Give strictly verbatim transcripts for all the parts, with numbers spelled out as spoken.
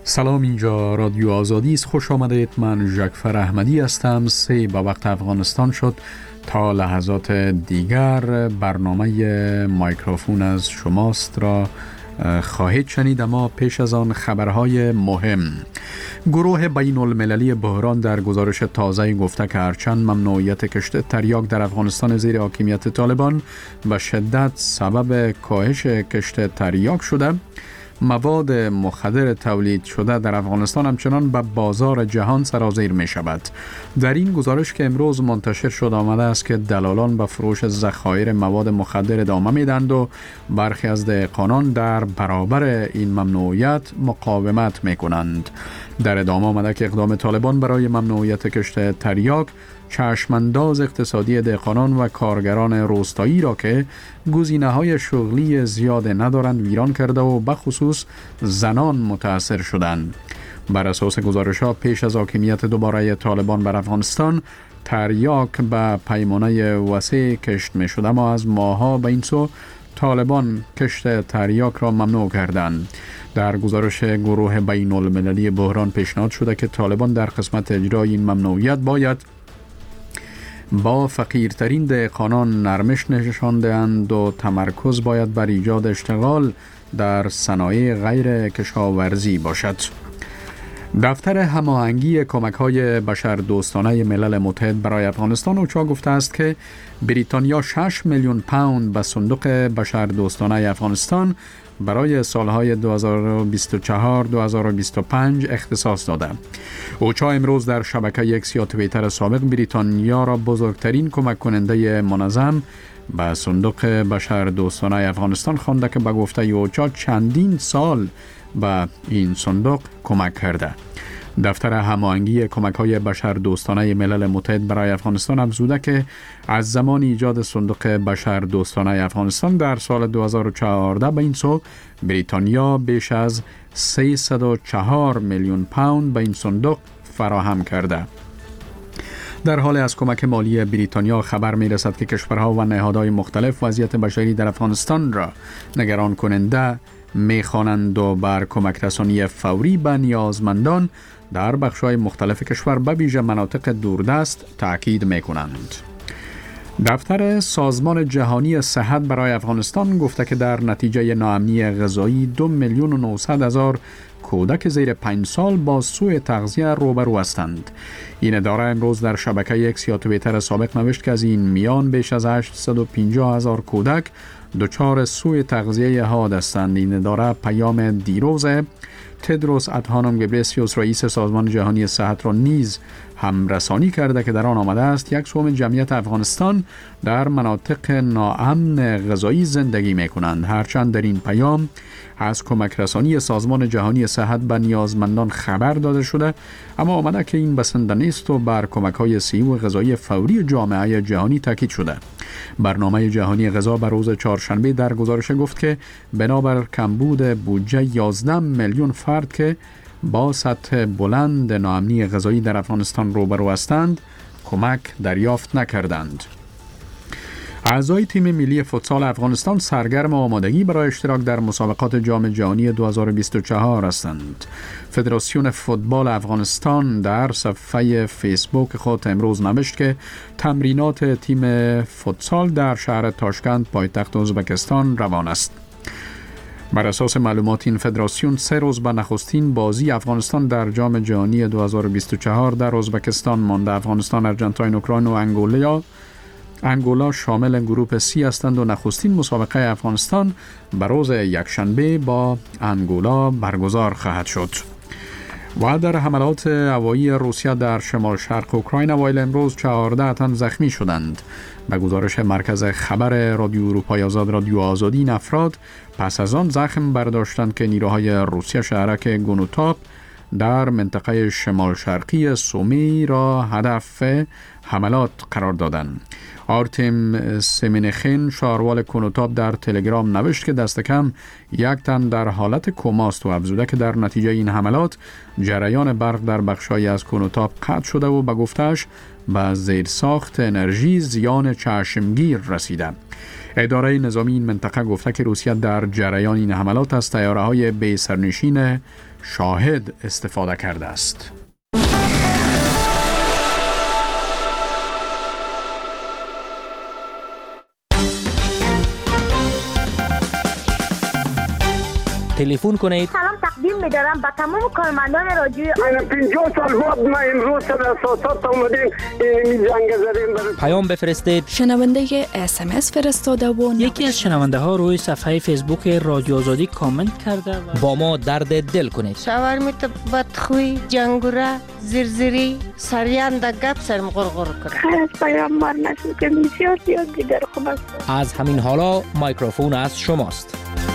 سلام، اینجا رادیو آزادی است. خوش آمدید. من جعفر احمدی هستم. سه با وقت افغانستان شد. تا لحظات دیگر برنامه مایکروفون از شماست را خواهید شنید، اما پیش از آن خبرهای مهم. گروه بین المللی بحران در گزارش تازه گفته که هرچند ممنوعیت کشت تریاک در افغانستان زیر حاکمیت طالبان به شدت سبب کاهش کشت تریاک شده، مواد مخدر تولید شده در افغانستان همچنان به بازار جهان سرازیر می شود. در این گزارش که امروز منتشر شد آمده است که دلالان به فروش ذخایر مواد مخدر ادامه می دهند و برخی از دهقانان در برابر این ممنوعیت مقاومت می کنند. در ادامه آمده که اقدام طالبان برای ممنوعیت کشت تریاک چشمانداز اقتصادی دهقانان و کارگران روستایی را که گزینه‌های شغلی زیاد ندارند ویران کرده و به خصوص زنان متاثر شدند. بر اساس گزارش‌ها پیش از حاکمیت دوباره طالبان بر افغانستان، تریاک به پیمانه وسیع کشت می شد، اما از ماه‌ها به این سو طالبان کشت تریاک را ممنوع کردند. در گزارش گروه بین المللی بحران پیشنهاد شده که طالبان در قسمت اجرای این ممنوعیت باید با فقیرترین دهقانان نرمش نشان دهند و تمرکز باید بر ایجاد اشتغال در صنایع غیر کشاورزی باشد. دفتر هماهنگی کمک‌های بشردوستانه ملل متحد برای افغانستان اوچا گفته است که بریتانیا شش میلیون پوند به صندوق بشردوستانه افغانستان برای سالهای دو هزار و بیست و چهار تا دو هزار و بیست و پنج اختصاص داده. اوچا امروز در شبکه اکس یا توییتر سابق بریتانیا را بزرگترین کمک کننده منظم به صندوق بشردوستانه افغانستان خوانده که به گفته اوچا چندین سال به این صندوق کمک کرده. دفتر هماهنگی کمک‌های بشردوستانه ملل متحد برای افغانستان افزوده که از زمان ایجاد صندوق بشردوستانه افغانستان در سال دو هزار و چهارده به این سو بریتانیا بیش از سیصد و چهار میلیون پوند به این صندوق فراهم کرده. در حال از کمک مالی بریتانیا خبر می رسد که کشورها و نهادهای مختلف وضعیت بشری در افغانستان را نگران کننده می خوانند و بر کمک رسانی فوری به نیازمندان در بخش‌های مختلف کشور به ویژه مناطق دوردست تاکید می کنند. دفتر سازمان جهانی صحت برای افغانستان گفته که در نتیجه ناامنی غذایی دو میلیون و نهصد هزار کودک زیر پنج سال با سوء تغذیه روبرو هستند. این اداره امروز در شبکه اکس یا توییتر سابق نوشت که از این میان بیش از هشتصد و پنجاه هزار کودک دچار سوء تغذیه حاد هستند. این اداره پیام دیروز تدروس ادهانوم گبریسیوس رئیس سازمان جهانی صحت را نیز هم رسانی کرده که در آن آمده است یک سوم جمعیت افغانستان در مناطق ناامن غذایی زندگی می کنند. هرچند در این پیام از کمک رسانی سازمان جهانی صحت به نیازمندان خبر داده شده، اما آمده که این بسنده نیست و بر کمک‌های صحی و غذایی فوری جامعه جهانی تاکید شده. برنامه جهانی غذا بر روز چهارشنبه در گزارش گفت که بنابر کمبود بودجه یازده میلیون فرد که با سطح بلند ناامنی غذایی در افغانستان روبرو هستند کمک دریافت نکردند. اعضای تیم ملی فوتسال افغانستان سرگرم آمادگی برای اشتراک در مسابقات جام جهانی دو هزار و بیست و چهار هستند. فدراسیون فوتبال افغانستان در صفحه فیسبوک خود امروز نوشت که تمرینات تیم فوتسال در شهر تاشکند پایتخت ازبکستان روان است. بر اساس معلومات این فدراسیون سه روز به نخستین بازی افغانستان در جام جهانی دو هزار و بیست و چهار در ازبکستان مانده. افغانستان، ارژانتین، اوکراین و انگولا انگولا شامل گروه سی هستند و نخستین مسابقه افغانستان به روز یکشنبه با انگولا برگزار خواهد شد. و در حملات هوایی روسیه در شمال شرق اوکراین اوایل امروز چهارده تن زخمی شدند. به گزارش مرکز خبر رادیو اروپای آزاد رادیو آزادی، این افراد پس از آن زخم برداشتند که نیروهای روسیه شهرک گونوتاپ در منطقه شمال شرقی سومی را هدف حملات قرار دادند. آرتیم سمینخین شاروال کنوتاب در تلگرام نوشت که دست کم یک تن در حالت کماست و افزوده که در نتیجه این حملات جریان برق در بخشایی از کنوتاب قطع شده و به گفتش به زیرساخت انرژی زیان چشمگیر رسیده. اداره نظامی این منطقه گفته که روسیه در جریان این حملات از طیاره‌های بی سرنشین شاهد استفاده کرده است. تلفن کنید. سلام تقدیم می‌دارم به تمام کارمندان رادیو. من پنجاه سال بود ما امروز سر اساسات اومدیم این جنگ زدیم. پیام بفرستید. شنونده اس ام اس فرستاده و یکی از شنونده ها روی صفحه فیسبوک رادیو آزادی کامنت کرده و با ما درد دل کنید. شاورمیت بدخوی جنگوره زرزری سریان د گپ سرم غرغر کرد. خیر پیام مار نشون که بسیار زیاد دیگر خوب است. از همین حالا میکروفون از شماست.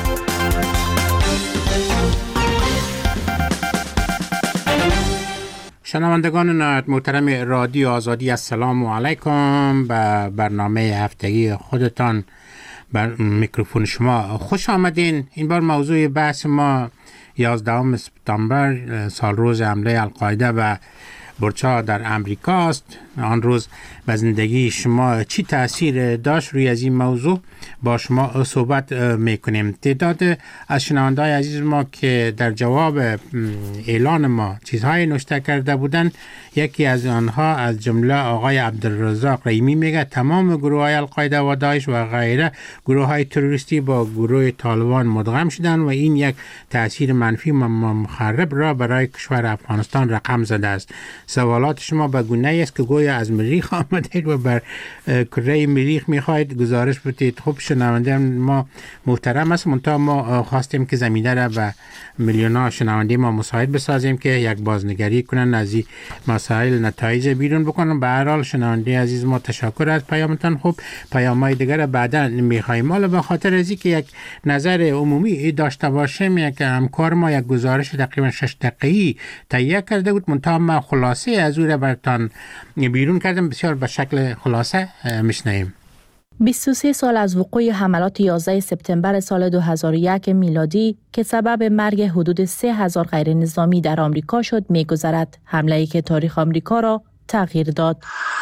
شنوندگان نهایت محترم رادیو آزادی، السلام علیکم. به برنامه هفتگی خودتان بر میکروفون شما خوش آمدین. این بار موضوع بحث ما یازدهم سپتامبر سال روز حمله القاعده و برچا در امریکا است. آن روز به زندگی شما چی تأثیر داشت؟ روی از این موضوع با شما صحبت میکنیم. تعداد از شنونده‌های عزیز ما که در جواب اعلان ما چیزهای نوشته کرده بودند، یکی از آنها از جمله آقای عبدالرزاق رحیمی میگه تمام گروه های القاعده و داعش و غیره گروه های تروریستی با گروه طالبان مدغم شدن و این یک تأثیر منفی و مخرب را برای کشور افغانستان رقم زده است. سوالات شما به گونه است که گویا از مریخ آمدید و بر کره مریخ میخواید گزارش بدید. خب شنونده ما محترم است، منتها ما خواستیم که زمینه را به میلیون‌ها شنونده ما مساعد بسازیم که یک بازنگری کنن از این مسائل، نتایج بیرون بکنن. به هر حال شنونده عزیز ما تشکر از پیامتان. خب پیام‌های دیگر بعدا میخوایم. حالا به خاطر از اینکه یک نظر عمومی داشته باشیم، یک همکار ما یک گزارش تقریبا شش دقیقه‌ای تهیه کرده بود، منتها ما خلاصه از اون را براتون بیرون کردم. بسیار به شکل خلاصه میشنویم. بیست و سه سال از وقوع حملات یازده سپتامبر سال دو هزار و یک میلادی که سبب مرگ حدود سه هزار غیر نظامی در آمریکا شد می‌گذرد. حمله‌ای که تاریخ آمریکا را تغییر داد.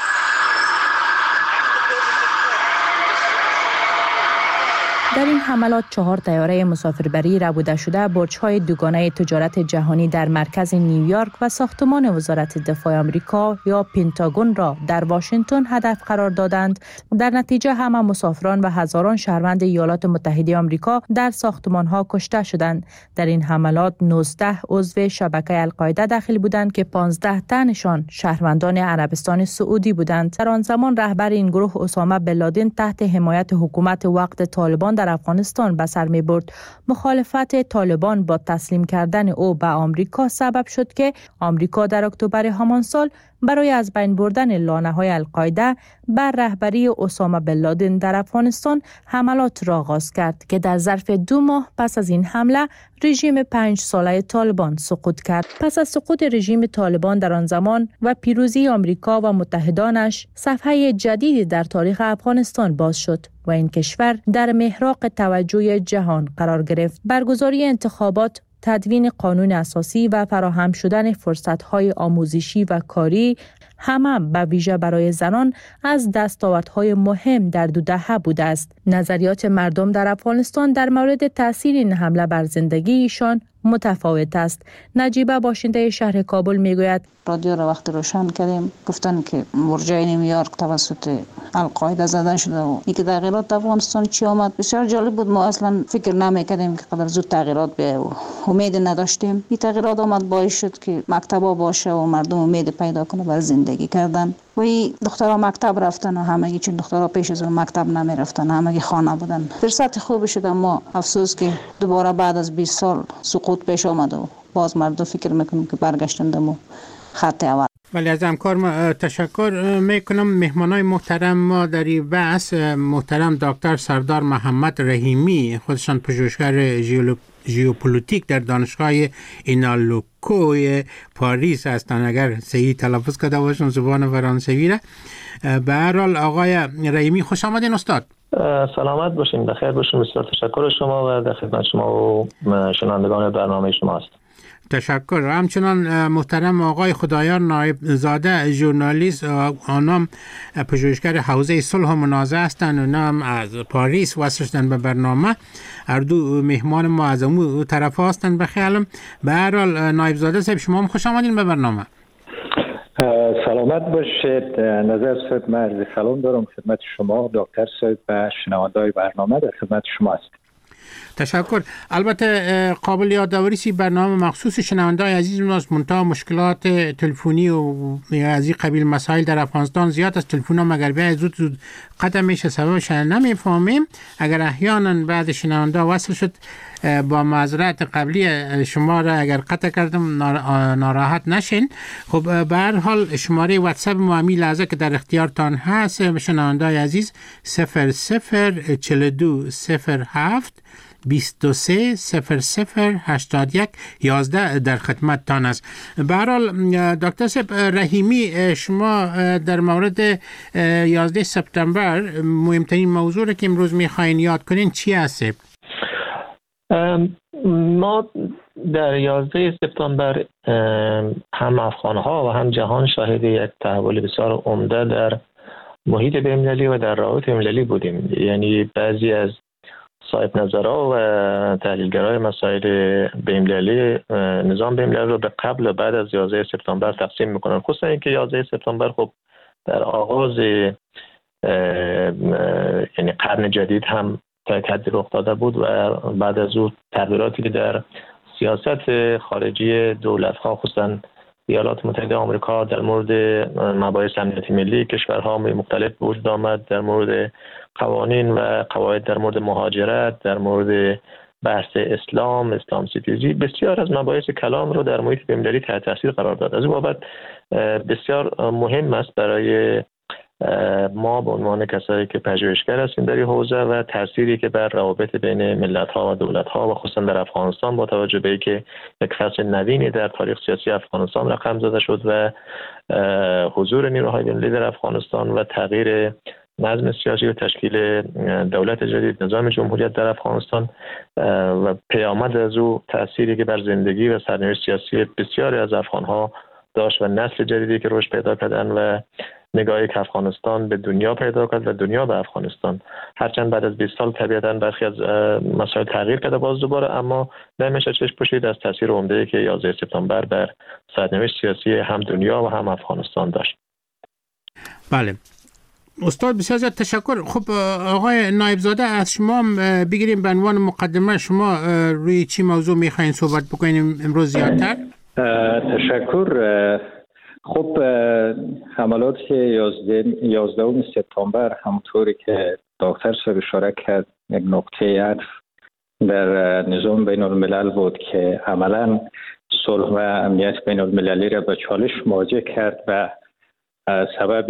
در این حملات چهار طیاره مسافربری ربوده شده برج‌های دوگانه تجارت جهانی در مرکز نیویورک و ساختمان وزارت دفاع آمریکا یا پنتاگون را در واشنگتن هدف قرار دادند. در نتیجه همه مسافران و هزاران شهروند ایالات متحده آمریکا در ساختمان‌ها کشته شدند. در این حملات نوزده عضو شبکه القاعده داخل بودند که پانزده تنشان شهروندان عربستان سعودی بودند. در آن زمان رهبر این گروه اسامه بن لادن تحت حمایت حکومت وقت طالبان در افغانستان به سر می برد. مخالفت طالبان با تسلیم کردن او به آمریکا سبب شد که آمریکا در اکتبر همان سال برای از بین بردن لانه‌های القاعده بر رهبری اسامه بن لادن در افغانستان حملات را آغاز کرد که در ظرف دو ماه پس از این حمله رژیم پنج ساله طالبان سقوط کرد. پس از سقوط رژیم طالبان در آن زمان و پیروزی آمریکا و متحدانش، صفحه جدیدی در تاریخ افغانستان باز شد و این کشور در محراق توجه جهان قرار گرفت. برگزاری انتخابات، تدوین قانون اساسی و فراهم شدن فرصت‌های آموزشی و کاری همه به ویژه برای زنان از دستاوردهای مهم در دو دهه بوده است. نظریات مردم در افغانستان در مورد تأثیر این حمله بر زندگی ایشان متفاوت است. نجیبه باشنده شهر کابل میگوید رادیو را وقت روشن کردیم گفتن که برجای نیویورک توسط القاعده زدن شده و اینکه تغییرات افغانستان چی آمد بسیار جالب بود. ما اصلا فکر نمیکردیم که قدر زود تغییرات بیاید و امید نداشتیم. این تغییرات آمد باعث شد که مکتبا باشه و مردم امید پیدا کنه برای زندگی کردن. و این دخترها مکتب رفتن و همگی، چون دخترها پیش از اون مکتب نمی رفتن، همگی خانه بودن. فرصت خوب شد، اما افسوس که دوباره بعد از بیست سال سقوط پیش آمد و باز مردم فکر میکنم که برگشتن دمو خط اول. ولی از همکار ما تشکر میکنم. مهمانای محترم ما در این بحث محترم دکتر سردار محمد رحیمی، خودشان پژوهشگر ژئوپلیتیک در دانشگاه اینالوکوی پاریس هستند، اگر صحیح تلفظ کرده باشم زبان فرانسوی را. به هر حال آقای رحیمی خوش آمدین استاد. سلامت باشین، بخیر باشین. بسیار تشکر شما و در خدمت شما و شنوندگان برنامه شما است. تشکر. و همچنان محترم آقای خدایار نایب زاده، ژورنالیست، آنام پژوهشگر حوزه صلح و منازعه هستند، اونام از پاریس وصل شدن به برنامه. هر دو مهمان ما از اون طرف هستند. به خیالم به هر حال نایب زاده صاحب شما هم خوش آمدین به برنامه. سلامت باشید. نظر صاحب، من عرض سلام دارم خدمت شما، دکتر صاحب و شنونده‌های برنامه در خدمت شما است. تشکر. البته قابل یادآوری سی برنامه مخصوص شنونده‌های عزیز ماست، منتها مشکلات تلفنی و از این قبیل مسائل در افغانستان زیاد است. تلفن‌ها مگر بیاید زود زود قطع میشه، سببش نمیفهمیم. اگر احیانا بعد شنونده وصل شد با معذرت قبلی شما را اگر قطع کردم ناراحت نشین. خب به هر حال شماره واتساپ ما همین لحظه که در اختیارتان هست شنونده‌های عزیز صفر صفر چهل و دو صفر هفت بیست و سه صفر صفر هشتاد و یک یازده در خدمت تان است. به هر حال دکتر صاحب رحیمی، شما در مورد یازده سپتامبر مهمترین موضوع که امروز میخواین یاد کنین چی هست؟ ما در یازده سپتامبر هم افغان‌ها و هم جهان شاهد یک تحول بسیار عمده در محیط بین‌المللی و در روابط بین‌المللی بودیم. یعنی بعضی از صاحب نظرها و تحلیلگرای مسائل بین‌المللی نظام بین‌المللی رو به قبل و بعد از یازده سپتامبر تقسیم میکنن، خصوصا اینکه یازده سپتامبر خب در آغاز یعنی قرن جدید هم تحدی رخ داده بود و بعد از اون تغییراتی که در سیاست خارجی دولت‌ها خصوصا ایالات متحده آمریکا در مورد مباحث امنیتی ملی کشورها مختلف وجود آمد، در مورد قوانین و قواعد در مورد مهاجرت، در مورد بحث اسلام، اسلام ستیزی، بسیار از مباحث کلان رو در محیط بین‌المللی تحت تاثیر قرار داد. از این بابت بسیار مهم است برای ما به عنوان کسایی که پژوهشگر هستیم در این حوزه و تأثیری که بر روابط بین ملت‌ها و دولت‌ها و خصوصا در افغانستان با توجه به اینکه یک فصل نوینی در تاریخ سیاسی افغانستان رقم زده شد و حضور نیروهای ملی در افغانستان و تغییر نظم سیاسی و تشکیل دولت جدید، نظام جمهوریت در افغانستان و پیامد از او تأثیری که بر زندگی و سرنوشت سیاسی بسیاری از افغان‌ها داشت و نسل جدیدی که رشد پیدا کردن و نگاهی که افغانستان به دنیا پیدا کرد و دنیا به افغانستان، هرچند بعد از بیست سال طبیعتاً برخی از مسائل تغییر کرده باز دوباره، اما نمیشه چشم پوشید از تاثیر عمده‌ای که یازده سپتامبر بر سرنوشت سیاسی هم دنیا و هم افغانستان داشت. بله استاد، بسیار زیاد تشکر. خب آقای نایب زاده، از شما بگیریم به عنوان مقدمه، شما روی چی موضوع میخواین صحبت بکنیم امروز زیادتر؟ تشکر. خب حملات یازده سپتامبر همونطوری که دکتر صاحب اشاره کرد یک نقطه عطف در نظام بین الملل بود که عملا صلح و امنیت بین المللی را به چالش مواجه کرد و سبب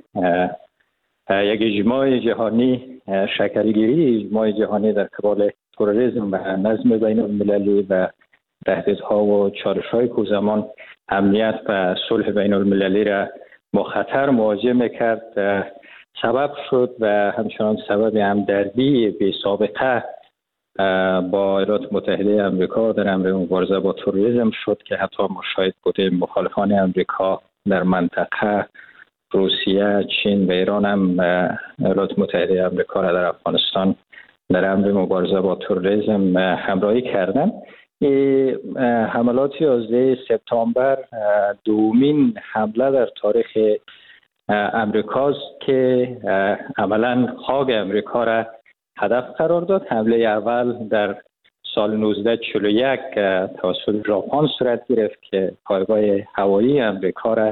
یک اجماع جهانی، شکلگیری اجماع جهانی در قبال تروریسم و نظم بین المللی و تهدیدها و چالش‌های که زمان امنیت و صلح بین المللی را با خطر مواجه میکرد سبب شد و همچنان سبب همدردی بی سابقه با ایالات متحده آمریکا در امر مبارزه با تروریسم شد که حتی ما شاهد بودیم مخالفان آمریکا در منطقه، روسیه، چین و ایران هم ایالات متحده آمریکا را در افغانستان در امر مبارزه با تروریسم همراهی کردند. حملات یازده سپتامبر دومین حمله در تاریخ امریکاست که عملا خاک امریکا را هدف قرار داد. حمله اول در سال نوزده چهل و یک توسط ژاپن صورت گرفت که پایگاه هوایی امریکا را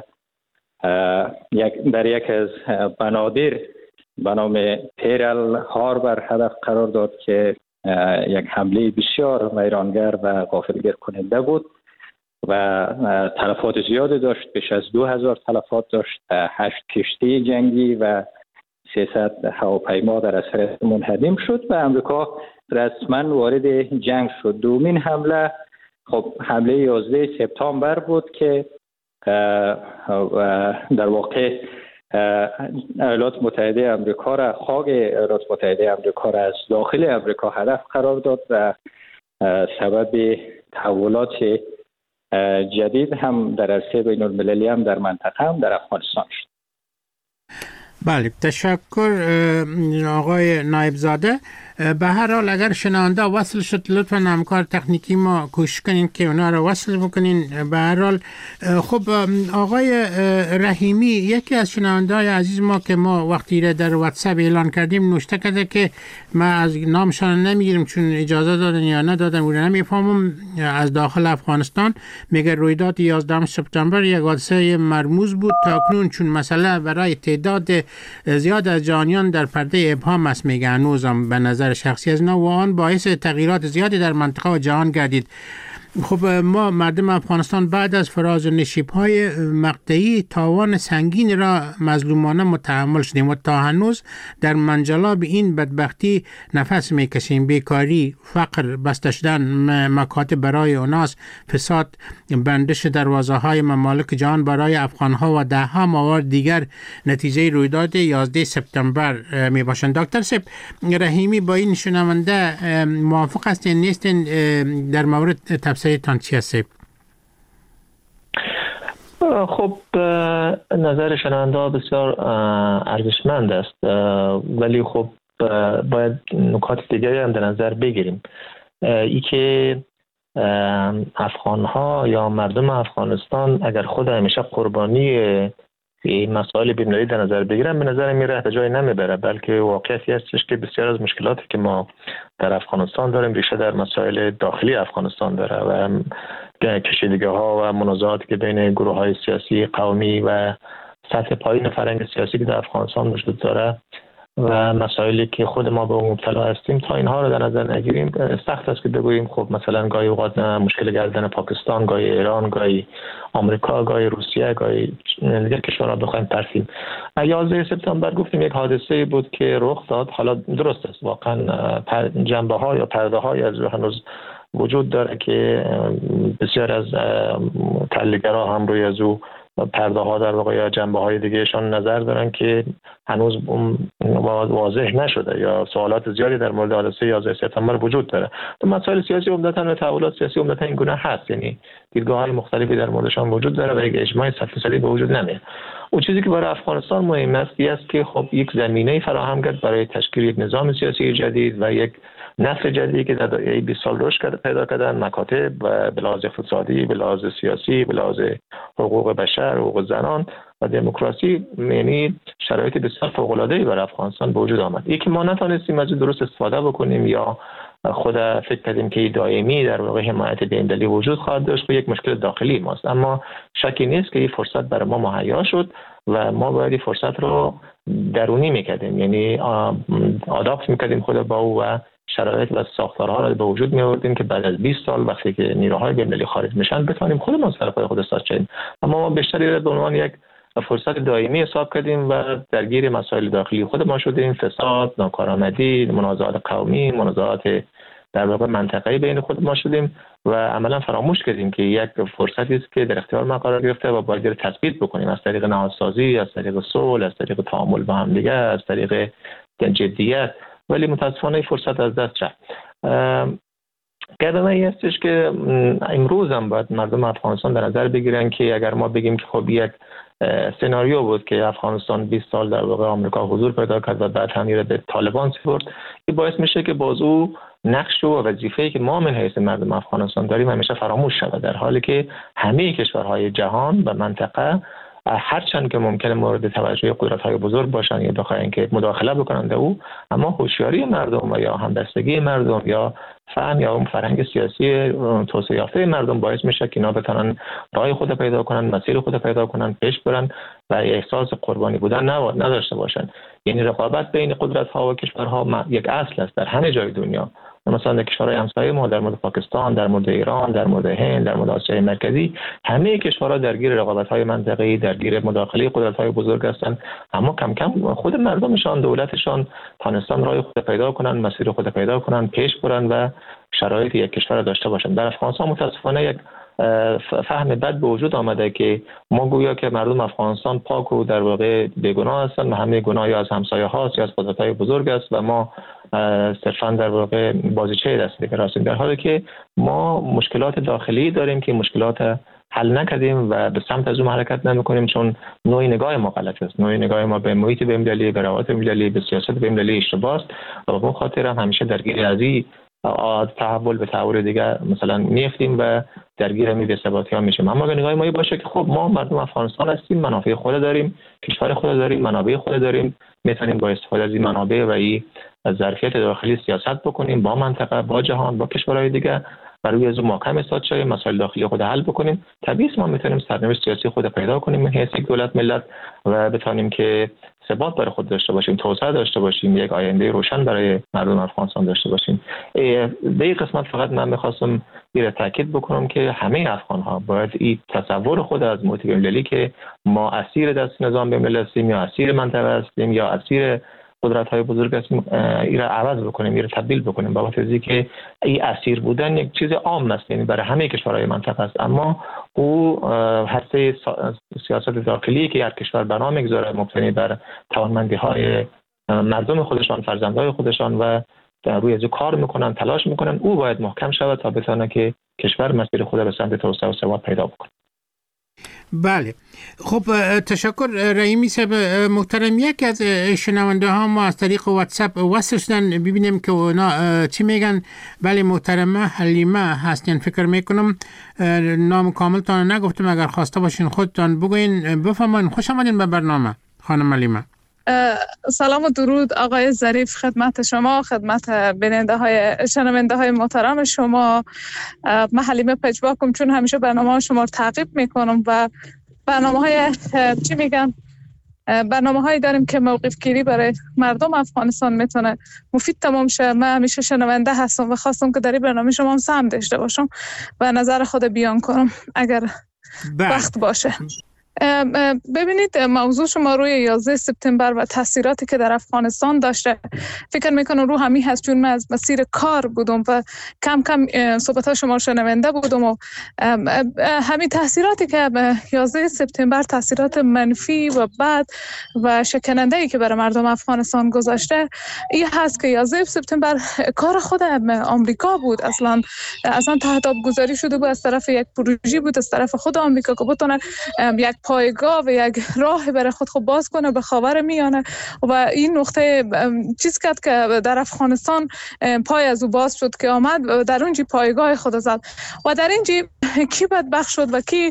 در یک از بنادر به نام پیرل هاربر هدف قرار داد که یک حمله بسیار ویرانگر و غافلگیر کننده بود و تلفات زیاد داشت، بیش از دو هزار تلفات داشت، هشت کشتی جنگی و سیصد هواپیما در اثر منهدم شد و امریکا رسما وارد جنگ شد. دومین حمله خب حمله یازده سپتامبر بود که در واقع ایالات متحده آمریکا را خاک ایالات متحده آمریکا را از داخل آمریکا هدف قرار داد و سبب تحولات جدید هم در عرصه بین المللی هم در منطقه هم در افغانستان شد. بله، تشکر آقای نایب زاده. به هر حال اگر شنونده وصل شد لطفا همکار تکنیکی ما کوشش کنین که اونا رو وصل بکنین. به هر حال خب آقای رحیمی، یکی از شنونده های عزیز ما که ما وقتی را در واتساپ اعلان کردیم نوشته کرده که ما از نامشان نمیگیریم چون اجازه دادن یا ندادن و نمیفهمم، از داخل افغانستان میگه رویداد یازدهم سپتامبر یک حادثه مرموز بود تا کنون، چون مسئله برای تعداد زیاد از جهانیان در پرده ابهام است. میگه هنوزم به نظر شخصی از اینا و آن باعث تغییرات زیادی در منطقه و جهان گردید. خب ما مردم افغانستان بعد از فراز و نشیب‌های مقطعی تاوان سنگین را مظلومانه متحمل شدیم و تا هنوز در منجلاب این بدبختی نفس میکشیم. بیکاری، فقر، بسته شدن مکاتب برای اوناس، فساد، بندش دروازه‌های ممالک جهان برای افغان‌ها و ده‌ها موارد دیگر نتیجه رویداد یازده سپتامبر می باشند. دکتر سپ رحیمی، با این شنونده موافق هستین نیستین در مورد تفسیر تان چی هست؟ خب نظر شنونده بسیار ارزشمند است، ولی خب باید نکات دیگری هم در نظر بگیریم. ای که افغان‌ها یا مردم افغانستان اگر خود همیشه قربانی مسائل بین‌المللی در نظر بگیرن، به نظر میره به جای نمیبره، بلکه واقعیتی هستش که بسیار از مشکلاتی که ما در افغانستان داریم ریشه در مسائل داخلی افغانستان داره و کشیدگی‌ها و منازعاتی که بین گروه‌های سیاسی، قومی و سطح پایین فرهنگ سیاسی که در افغانستان وجود داره و مسائلی که خود ما به اون مبتلا هستیم، تا اینها رو در نظر نگیریم سخت است که بگوییم خب مثلا گاهی اوقات نه مشکل گردن پاکستان، گاهی ایران، گاهی آمریکا، گاهی روسیه، گاهی دیگر کشورها بخوایم ترسیم. یازده سپتامبر گفتیم یک حادثه بود که رخ داد. حالا درست است واقعا جنبه ها یا پرده های از هنوز وجود داره که بسیار از تحلیلگرها هم روی از او پرده ها در واقع یا جنبه های دیگهشان نظر دارن که هنوز واضح نشده یا سوالات زیادی در مورد حادثه یازده سپتامبر وجود داره. تو مسائل سیاسی عمدتاً و تحولات سیاسی عمدتاً این گونه هست، یعنی دیدگاه های مختلفی در موردشان وجود داره و یک اجماع صد درصدی به وجود نمیاد. اون چیزی که برای افغانستان مهم است است که خب یک زمینه فراهم کرد برای تشکیل یک نظام سیاسی جدید و یک نسل جدیدی که در بیست سال رشد پیدا کردن، مکاتب و به لحاظ اقتصادی، به لحاظ سیاسی، به لحاظ حقوق بشر، حقوق زنان و دموکراسی، یعنی شرایط بسیار فوق‌العاده‌ای برای افغانستان به وجود آمد. یکی ما نتونستیم از درست استفاده بکنیم یا خود فکر کردیم که دائمی در واقع حمایت بین‌المللی وجود خواهد داشت و یک مشکل داخلی ماست. اما شکی نیست که این فرصت برای ما مهیا شد و ما باید این فرصت رو درونی می‌کردیم، یعنی آداپت می‌کردیم خود با او و شرایط و ساختارها را به وجود می آوردیم که بعد از بیست سال وقتی که نیروهای بین‌المللی خارج میشن بتونیم خودمون سر پای خود استاد شیم. اما ما بیشتری را به عنوان یک فرصت دائمی حساب کردیم و درگیر مسائل داخلی خود ما شدیم، فساد، ناکارآمدی، منازعات قومی، منازعات در واقع منطقه‌ای بین خود ما شدیم و عملا فراموش کردیم که یک فرصتی است که در اختیار ما قرار گرفته و باید تثبیت بکنیم از طریق نهادسازی، از طریق صلح، از طریق تعامل با هم دیگه، از طریق جدیت. ولی متاسفانه فرصت از دست رفت. گردنه ای هستش که امروز هم باید مردم افغانستان در نظر بگیرن که اگر ما بگیم که خب یک سناریو بود که افغانستان بیست سال در واقع آمریکا حضور پیدا کرد و بعد هم به طالبان سپرد، این باعث میشه که باز او نقش و وظیفه‌ای که ما من حیث مردم افغانستان داریم همیشه فراموش شود، در حالی که همه کشورهای جهان و منطقه هرچند که ممکنه مورد توجه قدرت‌های بزرگ باشن یا بخواین که مداخله بکنند او، اما هوشیاری مردم و یا همبستگی مردم یا فهم یا اون فرهنگ سیاسی توسعه یافته مردم باعث میشه که اینا بتونن راه خود پیدا کنن، مسیر خود پیدا کنن، پیش برن و احساس قربانی بودن نداشته باشن. یعنی رقابت بین قدرت‌ها و کشورها یک اصل است در همه جای دنیا. مثلا در کشورهای همسایه ما، در مورد پاکستان، در مورد ایران، در مورد هند، در مورد آسیای مرکزی، همه کشورها درگیر رقابت‌های منطقه‌ای، درگیر مداخله قدرت‌های بزرگ هستند. اما کم کم خود مردمشان، دولتشان تانستان راه خود پیدا کنن، مسیر خود پیدا کنن، پیش برن و شرایط یک کشور داشته باشن. در افغانستان متأسفانه یک فهم بد به وجود آمده که ما گویا که مردم افغانستان پاک و در واقع بیگناه هستند و همه گناه یا از همسایه هاست یا از قدرت‌های بزرگ است و ما صرفاً در واقع بازیچه دست دیگر هستیم، در حالی که ما مشکلات داخلی داریم که مشکلات حل نکردیم و به سمت از اون حرکت نمی‌کنیم، چون نوع نگاه ما غلط است. نوع نگاه ما به محیط بین‌المللی، به روابط بین‌المللی، به سیاست بین‌المللی اشتباه است و به خاطر هم همیشه درگیر از این تحول به تحول دیگر مثلا میفتیم و درگیر همین بی‌ثباتی‌ها میشیم. اما اگر نگاه ما باشه که خب ما مردم افغانستان هستیم، منافع خود داریم، کشور خود داریم، منابع خود داریم، میتونیم با استفاده از این منابع و این ظرفیت داخلی سیاست بکنیم با منطقه، با جهان، با کشورهای دیگر و روی از محکم ایستاد شویم، مسائل داخلی خود حل بکنیم. طبیعی ما میتونیم سرنوشت سیاسی خود پیدا کنیم من حیث یک دولت ملت و بتونیم که ثبات برای خود داشته باشیم، توسعه داشته باشیم، یک آینده روشن برای مردم افغانستان داشته باشیم. به این قسمت فقط من میخواستم این تاکید بکنم که همه افغان ها باید این تصور خود از محیط بین‌المللی که ما اسیر دست نظام بین‌المللی هستیم یا اسیر منطقه هستیم یا اسیر قدرت های بزرگ هستیم، این را عوض بکنیم، این را تبدیل بکنیم. بابت از اینکه این اسیر بودن یک چیز عام است، یعنی برای همه کشورهای منطقه است، اما او هسته سیاست داخلی که هر کشور بنا میگذاره مبتنی بر توانمندی های مردم خودشان، فرزندهای خودشان و روی از کار میکنن، تلاش میکنن، او باید محکم شود تا بتونه که کشور مسیر خود به سمت توسعه و ثبات پیدا بکنه. بله، خب تشکر رحیمی صاحب محترم. یک از شنونده ها ما از طریق واتساپ وصل شدن، ببینیم که اونا چی میگن. بله محترمه حلیمه هستین، فکر میکنم نام کاملتان نگفتم، اگر خواسته باشین خودتان بگوین. بفرمایید، خوش آمدین به برنامه خانم حلیمه. سلام و درود آقای ظریف خدمت شما، خدمت بیننده های شنونده های محترم شما. من حلیمه پژواکم، چون همیشه برنامه شما رو تعقیب میکنم و برنامه های چی میگن برنامه هایی داریم که موقف گیری برای مردم افغانستان میتونه مفید تمام شه. من همیشه شنونده هستم و خواستم که در این برنامه شما هم سهم داشته باشم و نظر خود بیان کنم اگر وقت باشه. ببینید، موضوع شما روی یازده سپتامبر و تاثیراتی که در افغانستان داشته فکر میکنم رو همین هست، چون من از مسیر کار بودم و کم کم صحبت ها شما شنونده بودم و همین تاثیراتی که یازده سپتامبر تاثیرات منفی و بد و شکننده ای که برای مردم افغانستان گذاشته این هست که یازده سپتامبر کار خود آمریکا بود. اصلا اصلا تهداب گذاری شده بود از طرف یک پروژه بود از طرف خود آمریکا که بتونه یک پایگاه و یک راه برای خود خود باز کنه به خاور میانه و این نقطه چیز کرد که در افغانستان پای از او باز شد که آمد در اونجی پایگاه خود زد و در اینجی کی بدبخت شد و کی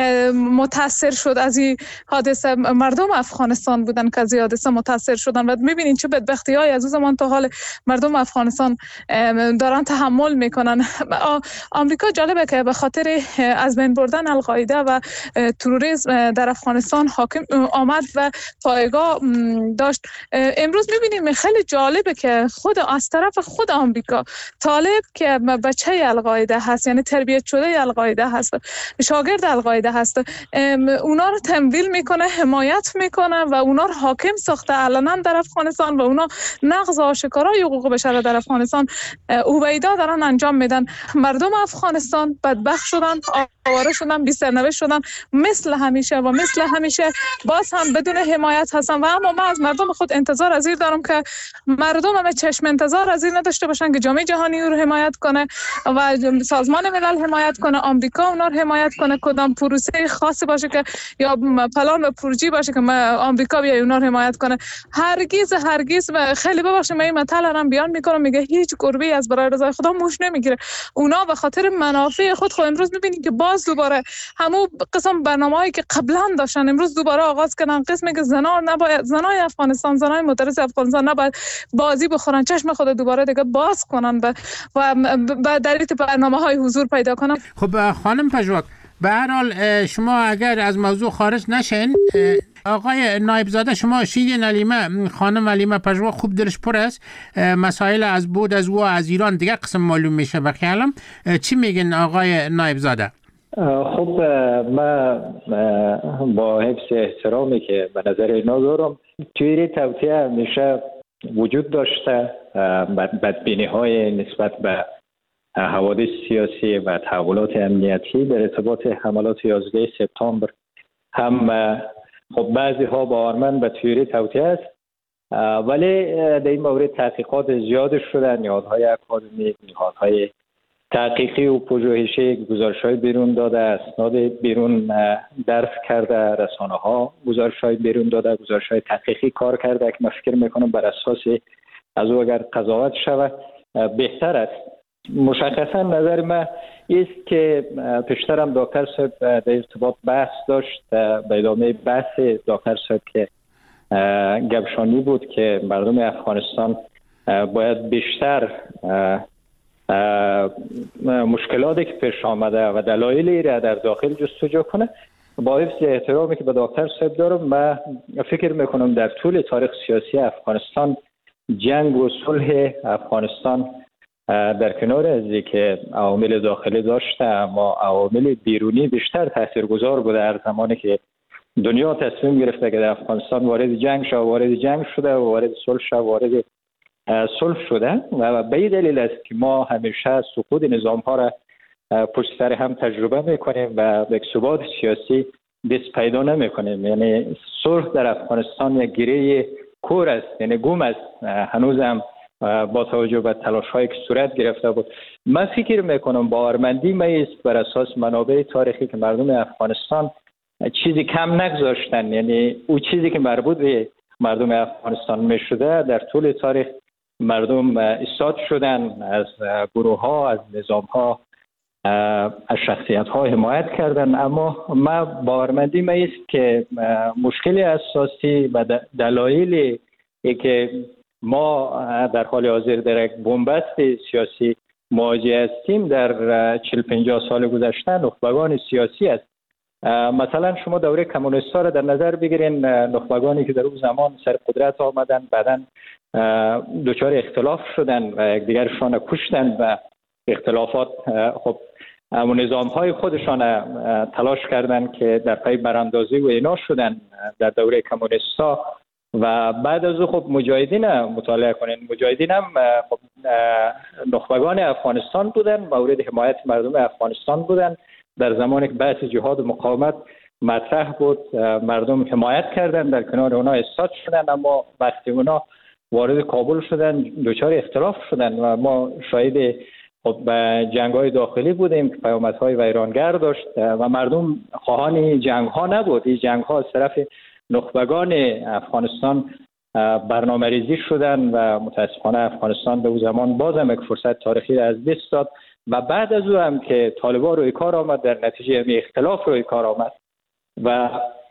متاثر شد از این حادثه؟ مردم افغانستان بودن که از این حادثه متاثر شدن و میبینین چه بدبختی های از اون زمان تا حال مردم افغانستان دارن تحمل میکنن. آمریکا جالبه که به خاطر از بین بردن القاعده و تروریسم در افغانستان حاکم آمد و پایگاه داشت. امروز میبینیم خیلی جالبه که خود از طرف خود آمریکا طالب که بچه القاعده هست، یعنی تربیت شده القاعده هست، شاگرد القاعده هست، اونا رو تمویل میکنه، حمایت میکنه و اونا رو حاکم ساخته علنا در افغانستان و اونا نقض آشکارای حقوق بشر در افغانستان اوبیدا دارن انجام میدن. مردم افغانستان بدبخت شدن، آواره شدن، بی سرنوشت شدن مثل همیشه و مثل همیشه باز هم بدون حمایت هستن. و اما من از مردم خود انتظار از این دارم که مردم هم چشم انتظار از این نداشته باشن که جامعه جهانی رو حمایت کنه و سازمان ملل حمایت کنه، آمریکا اونا رو حمایت کنه، کدام پروسه خاصی باشه که یا پلان و پروژه باشه که آمریکا بیای اونا رو حمایت کنه. هرگز هرگز خیلی ببخشید من این مطلب رو بیان میکنم، میگه هیچ گربه‌ای از برای رضای خدا موش نمیگیره. اونا به خاطر منافع خود خود امروز میبینید که باز دوباره همون قسم برنامه‌ای که قبلا داشتن امروز دوباره آغاز کردن، قسمی که زنا نباید، زنای افغانستان، زنای مدرس افغانستان نباید بازی بخورن، چشم خود دوباره دیگه باز کنن و در این برنامه‌های حضور پیدا کنن. خب خانم پژواک، به هر حال شما اگر از موضوع خارج نشین، آقای نایب زاده شما شیدین حلیمه، خانم حلیمه پژواک خوب درش پر است، مسائل از بود از او از ایران دیگه قسم معلوم میشه. بخیالم چی میگن آقای نایب زاده؟ خب من با حفظ احترامی که به نظر اینا دارم، توی توطئه همیشه وجود داشته بدبینی های نسبت به حوادث سیاسی و تحولات امنیتی در ارتباط حملات یازده سپتامبر. هم خب بعضی ها باورمند به تئوری توطئه است ولی در این مورد تحقیقات زیاد شده، نهادهای اکادمیک، نهادهای تحقیقی و پژوهشی گزارش‌های بیرون داده، اسناد بیرون درس کرده، رسانه‌ها گزارش‌های بیرون داده، گزارش‌های تحقیقی کار کرده که من فکر می‌کنم بر اساس از او اگر قضاوت شود بهتر است. مشخصا نظر من است که پیشترم دکتر صاحب در ارتباط بحث داشت، به ادامه بحث دکتر صاحب که گبشانی بود که مردم افغانستان باید بیشتر مشکلاتی که پیش آمده و دلایلی را در داخل جستجو کنه. با حفظ احترامی که به دکتر صاحب دارم، من فکر میکنم در طول تاریخ سیاسی افغانستان جنگ و صلح افغانستان در کنار از اینکه عوامل داخلی داشته، اما عوامل بیرونی بیشتر تاثیرگذار بوده. هر زمانی که دنیا تصمیم گرفته که در افغانستان وارد جنگ شود، وارد جنگ شده و وارد صلح شود، وارد صلح شده و به این دلیل است که ما همیشه سقوط نظام ها را پشت سر هم تجربه میکنیم و به ثبات سیاسی دست پیدا نمیکنیم. یعنی صلح در افغانستان یک گره کور است، یعنی گم است، هنوز هم با توجه به تلاش هایی که صورت گرفته بود. من فکر میکنم باورمندی ما است بر اساس منابع تاریخی که مردم افغانستان چیزی کم نگذاشتن، یعنی او چیزی که مربوط به مردم افغانستان میشده در طول تاریخ مردم ایستاد شدن، از گروه ها، از نظام ها، از شخصیت ها حمایت کردن. اما ما باورمندی ما است که مشکل اساسی و دلایلی که ما در حال حاضر در یک بنبست سیاسی مواجه هستیم در چهل پنجاه سال گذشته نخبگان سیاسی است. مثلا شما دوره کمونیست ها را در نظر بگیرین، نخبگانی که در اون زمان سر قدرت آمدن بعداً دچار اختلاف شدن و یکدیگرشان کشتن و اختلافات خب همون نظام های خودشان تلاش کردن که در پی براندازی و اینا شدن در دوره کمونیست ها. و بعد از او خب مجاهدین مطالعه کنین، مجاهدین هم خب نخبگان افغانستان بودن، مورد حمایت مردم افغانستان بودن. در زمانی که بحث جهاد و مقاومت مطرح بود مردم حمایت کردن، در کنار اونا ایستاد شدن. اما وقتی اونا وارد کابل شدن دچار اختلاف شدن و ما شاهد خب جنگ‌های داخلی بودیم که پیامدهای ویرانگر داشت و مردم خواهان جنگ‌ها نبود. این جنگ‌ها از طرف نخبگان افغانستان برنامه‌ریزی شدن و متاسفانه افغانستان به اون زمان بازم یک فرصت تاریخی را از دست داد و بعد از او هم که طالبان روی کار آمد در نتیجه می اختلاف روی کار آمد و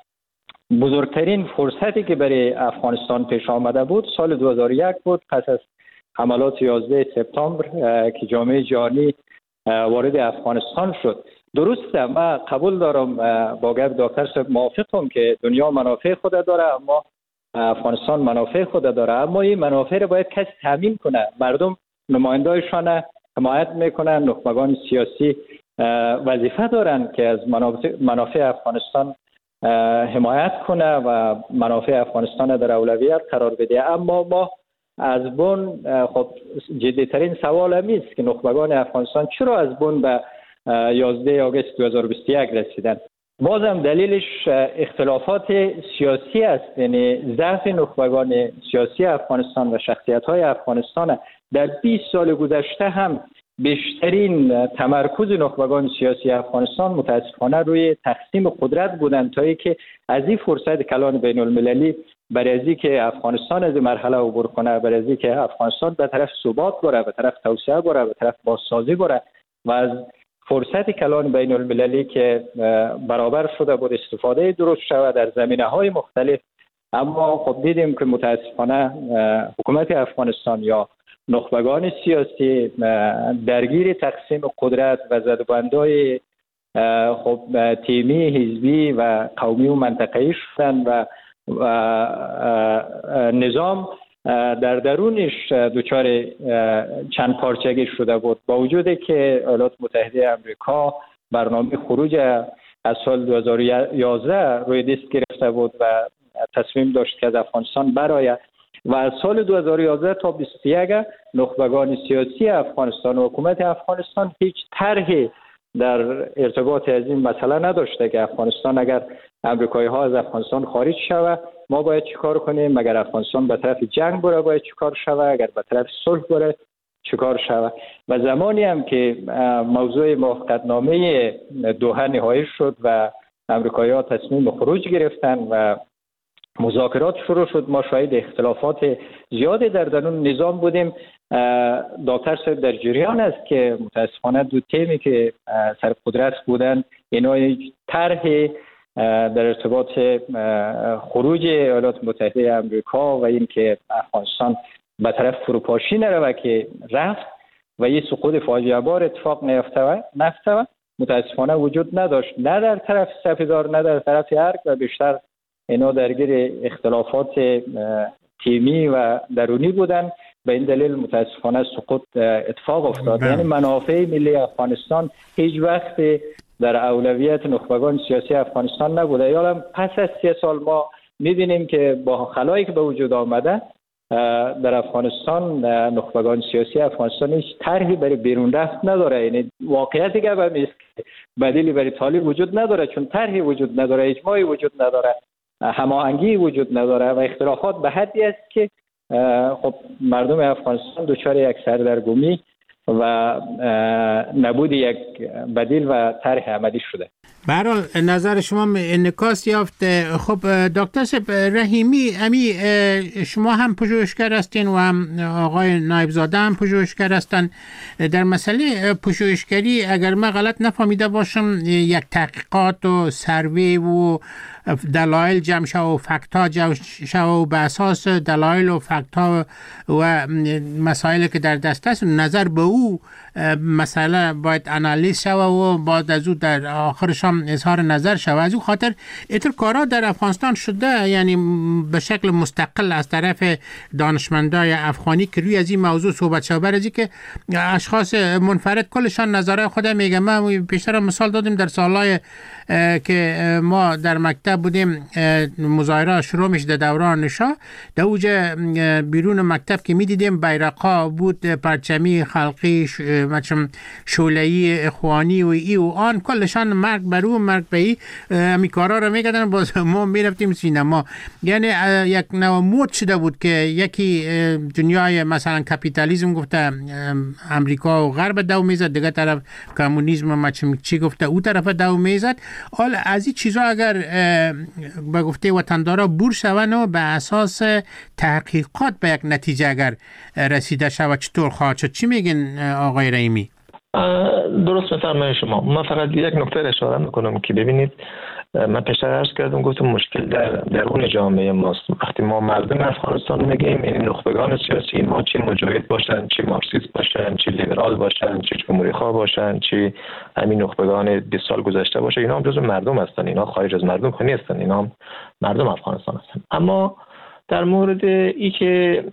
بزرگترین فرصتی که برای افغانستان پیش آمده بود سال دو هزار و یک بود، پس از حملات یازده سپتامبر که جامعه جهانی وارد افغانستان شد. درسته، من قبول دارم با گفت دکتر صاحب موافقم که دنیا منافع خود داره اما افغانستان منافع خود داره، اما این منافع رو باید کسی تامین کنه. مردم نماینده‌هایشان حمایت میکنن، نخبگان سیاسی وظیفه دارن که از منافع, منافع افغانستان حمایت کنه و منافع افغانستان در اولویت قرار بده. اما ما از بن خب جدیترین سوال هم است که نخبگان افغانستان چرا از بن به یازده آگوست دو هزار و بیست و یک رسیدن. بازم دلیلش اختلافات سیاسی است، یعنی ضعف نخبگان سیاسی افغانستان و شخصیت‌های افغانستان. در بیست سال گذشته هم بیشترین تمرکز نخبگان سیاسی افغانستان متاسفانه روی تقسیم قدرت بودند تا اینکه از این فرصت کلان بین المللی برای از اینکه افغانستان از مرحله عبور کنه، برای از اینکه افغانستان به طرف ثبات بره، به طرف توسعه بره، به طرف بازسازی بره و از فرصت کلان بین المللی که برابر شده بود استفاده درست شود در زمینه‌های مختلف. اما خب دیدیم که متاسفانه حکومت افغانستان یا نخبگان سیاسی درگیر تقسیم قدرت و زدوبندهای خب تیمی، حزبی و قومی و منطقه‌ای شدن و نظام در درونش دچار چند پارچگی شده بود. با وجودی که ایالات متحده آمریکا برنامه خروج از سال دو هزار و یازده روی دست گرفته بود و تصمیم داشت که از افغانستان برآید و از سال دو هزار و یازده تا بیست و یک نخبگان سیاسی افغانستان و حکومت افغانستان هیچ طرحی در ارتباط از این مسئله نداشته که افغانستان اگر امریکایی ها از افغانستان خارج شود ما باید چیکار کنیم، اگر افغانستان به طرف جنگ بره باید چیکار شود، اگر به طرف صلح بره چیکار شود. و زمانی هم که موضوع موافقتنامه دوحه نهایی شد و امریکایی ها تصمیم خروج گرفتن و مذاکرات شروع شد، ما شاهد اختلافات زیادی در درون نظام بودیم. دکتر صاحب در جریان است که متاسفانه دو تیمی که سر قدرت بودن اینا طرح در ارتباط خروج ایالات متحده آمریکا و اینکه افغانستان به طرف فروپاشی نرود که رفت و یه سقوط فاجعه بار اتفاق نیفتاد نفتاد متاسفانه وجود نداشت، نه در طرف سپیدار نه در طرف ارگ و بیشتر اینا درگیر اختلافات تیمی و درونی بودن. به این دلیل متاسفانه سقوط اتفاق افتاد. یعنی منافع ملی افغانستان هیچ وقت در اولویت نخبگان سیاسی افغانستان نبوده. یا پس از سی سال ما می‌بینیم که با خلایی که به وجود آمده در افغانستان نخبگان سیاسی افغانستان هیچ طرحی برای بیرون رفت نداره. یعنی واقعیتی که هم است که بدیلی برای طالب وجود نداره، چون طرحی وجود نداره، اجماعی وجود نداره، هماهنگی وجود نداره و اختلافات به حدی است که خب مردم افغانستان دچار یک سردرگمی و نبود یک بدیل و طرح عملی شده. به هر حال نظر شما انعکاس یافت. خب دکتر صاحب رحیمی، امی شما هم پژوهشگر هستین و هم آقای نایبزاده هم پژوهشگر هستن. در مسئله پژوهشگری اگر من غلط نفهمیده باشم یک تحقیقات و سروی و دلایل جمع شو و فکت‌ها جمع شو و به اساس دلایل و فکت‌ها و مسائلی که در دست است نظر به او مسئله باید انالیز شو و بعد از او در آخرش هم اظهار نظر شو. از او خاطر اینطور کارا در افغانستان شده، یعنی به شکل مستقل از طرف دانشمندای افغانی که روی از این موضوع صحبت شو، برای که اشخاص منفرد کلشان نظرهای خود میگه. ما بیشتر مثال دادیم در سالهای که ما در مکتب بودیم مظاهره شروع میشه در دوران شاه، در اوج بیرون مکتب که میدیدیم بیرقا بود، پرچمی خلقی مثلا شوله‌ای اخوانی و ای و آن کلشان مرگ بر او مرگ به ای همی کارا رو میکردن. باز ما میرفتیم سینما. یعنی یک نوع مود شده بود که یکی دنیای مثلا کپیتالیسم گفته امریکا و غرب دو میزد، دیگه طرف کمونیسم مثلا چی گفته او طرف دو میزد. حالا از این چیزا اگر به گفته وطندارا بور شون و به اساس تحقیقات به یک نتیجه اگر رسیده شود چطور خواهد شد؟ چی میگن آقای رحیمی؟ درست مثلا شما، من فقط یک نکته اشاره میکنم که ببینید من پیشتر عرض کردم گفتم مشکل در درون جامعه ماست. وقتی ما مردم افغانستان میگیم این نخبگان سیاسی ما چی مجاهد باشن، چی مارکسیست باشن، چی لیبرال باشن، چی جمهوری خواه باشن، چی همین نخبگان بیست سال گذشته باشه، اینا هم جزو مردم هستن، اینا خارج از مردم خونی هستن، اینا هم مردم افغانستان هستن. اما در مورد ای که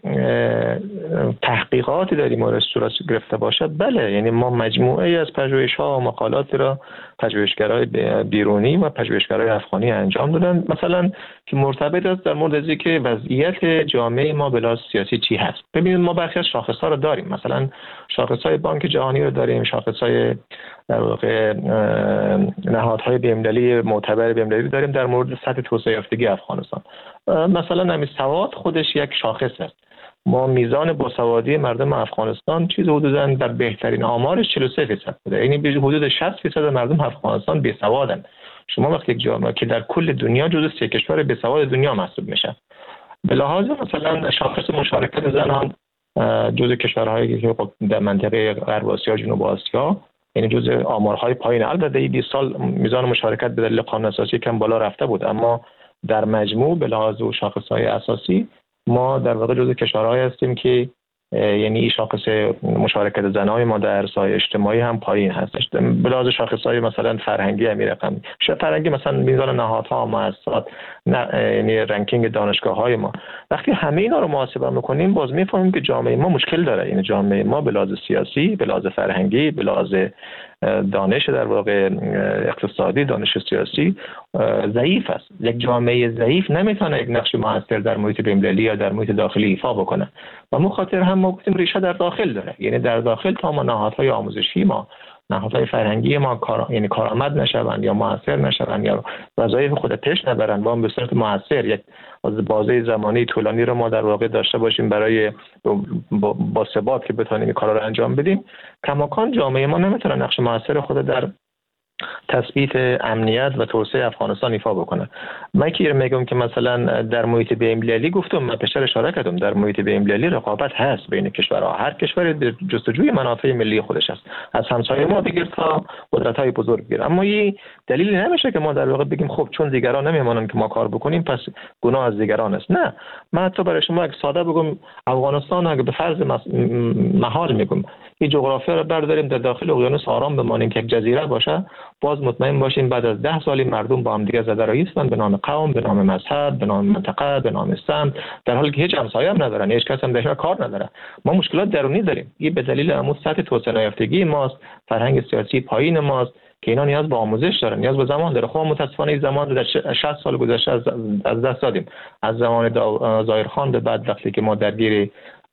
تحقیقاتی در این مورد صورت گرفته باشد، بله، یعنی ما مجموعه از پژوهش‌ها و مقالاتی را پژوهشگرای بیرونی و پژوهشگرای افغانی انجام دادن، مثلا که مرتبط است در مورد از اینکه وضعیت جامعه ما به لحاظ سیاسی چی هست. ببینید ما برخی از شاخص‌ها رو داریم، مثلا شاخص‌های بانک جهانی رو داریم، شاخص‌های در واقع نهادهای بین‌المللی معتبر بین‌المللی داریم در مورد سطح توسعه یافتگی افغانستان. مثلا همین سواد خودش یک شاخص است. ما میزان باسوادی مردم افغانستان چیز حدوداً در بهترین آمارش چهل و سه درصد بوده، یعنی به حدود شصت درصد مردم افغانستان بی‌سوادن. شما وقتی یک جامعه که در کل دنیا جزو سه کشور بی‌سواد دنیا محسوب میشه، به لحاظ مثلا شاخص مشارکت زنان جزو کشورهایی که در منطقه غرب آسیا، جنوب آسیا، یعنی جزء آمارهای پایین. البته این بیست سال میزان مشارکت به دلیل قانون اساسی کم بالا رفته بود، اما در مجموع به لحاظ و شاخصهای اساسی ما در واقع جزء کشورهایی هستیم که یعنی این شاخص مشارکت زنان ما در سایه اجتماعی هم پایین هستش. به لحاظ شاخصهای مثلا فرهنگی هم رقم شاید فرهنگی مثلا میزان نهادها، مؤسسات، یعنی رنکینگ دانشگاه‌های ما، وقتی همه اینا رو محاسبه می‌کنیم باز می‌فهمیم که جامعه ما مشکل داره. یعنی جامعه ما به لحاظ سیاسی، به لحاظ فرهنگی، به لحاظ دانش در واقع اقتصادی، دانش سیاسی ضعیف است. یک جامعه ضعیف نمیتونه یک نقش موثر در محیط بین‌المللی یا در محیط داخلی ایفا بکنه و ما خاطر هم ما گفتیم ریشه در داخل داره. یعنی در داخل تا ما نهادهای آموزشی ما نهادهای فرهنگی ما کار... یعنی کارآمد نشوند یا موثر نشوند یا وظایف خود پیش نبرند و به صورت موثر یک بازه زمانی طولانی رو ما در واقع داشته باشیم برای با, با ثبات که بتونیم این کارا رو انجام بدیم، کماکان جامعه ما نمیتونه نقش موثر خود در تثبیت امنیت و توسعه افغانستان ایفا بکنه. من که میگم که مثلا در محیط بین‌المللی گفتم، من پیشتر اشاره کردم، در محیط بین‌المللی رقابت هست بین کشورها، هر کشوری در جستجوی منافع ملی خودش است، از همسایه ما بگیر تا قدرت‌های بزرگ بگیر. اما این دلیلی نمیشه که ما در واقع بگیم خب چون دیگران نمیمونن که ما کار بکنیم پس گناه از دیگران است. نه، من حتی برای شما یک ساده بگم، افغانستان اگه به فرض محال میگم این جغرافیا رو برداریم در داخل اقیانوس آرام بمانیم که یک جزیره باشه، باز مطمئن باشین بعد از ده سالی مردم با هم دیگه زده رایستن به نام قوم، به نام مذهب، به نام منطقه، به نام سمت، در حالی که هیچ همسایه هم ندارن، هیچ کس هم بهش کار نداره. ما مشکلات درونی داریم. این به دلیل همون سطح توسعه نیافتگی ماست، فرهنگ سیاسی پایین ماست که اینا نیاز به آموزش دارن، نیاز به زمان داره. خب متاسفانه این زمان در شصت سال گذشته از از دست دادیم. از زمان ظاهرخان به بعد وقتی که ما درگیر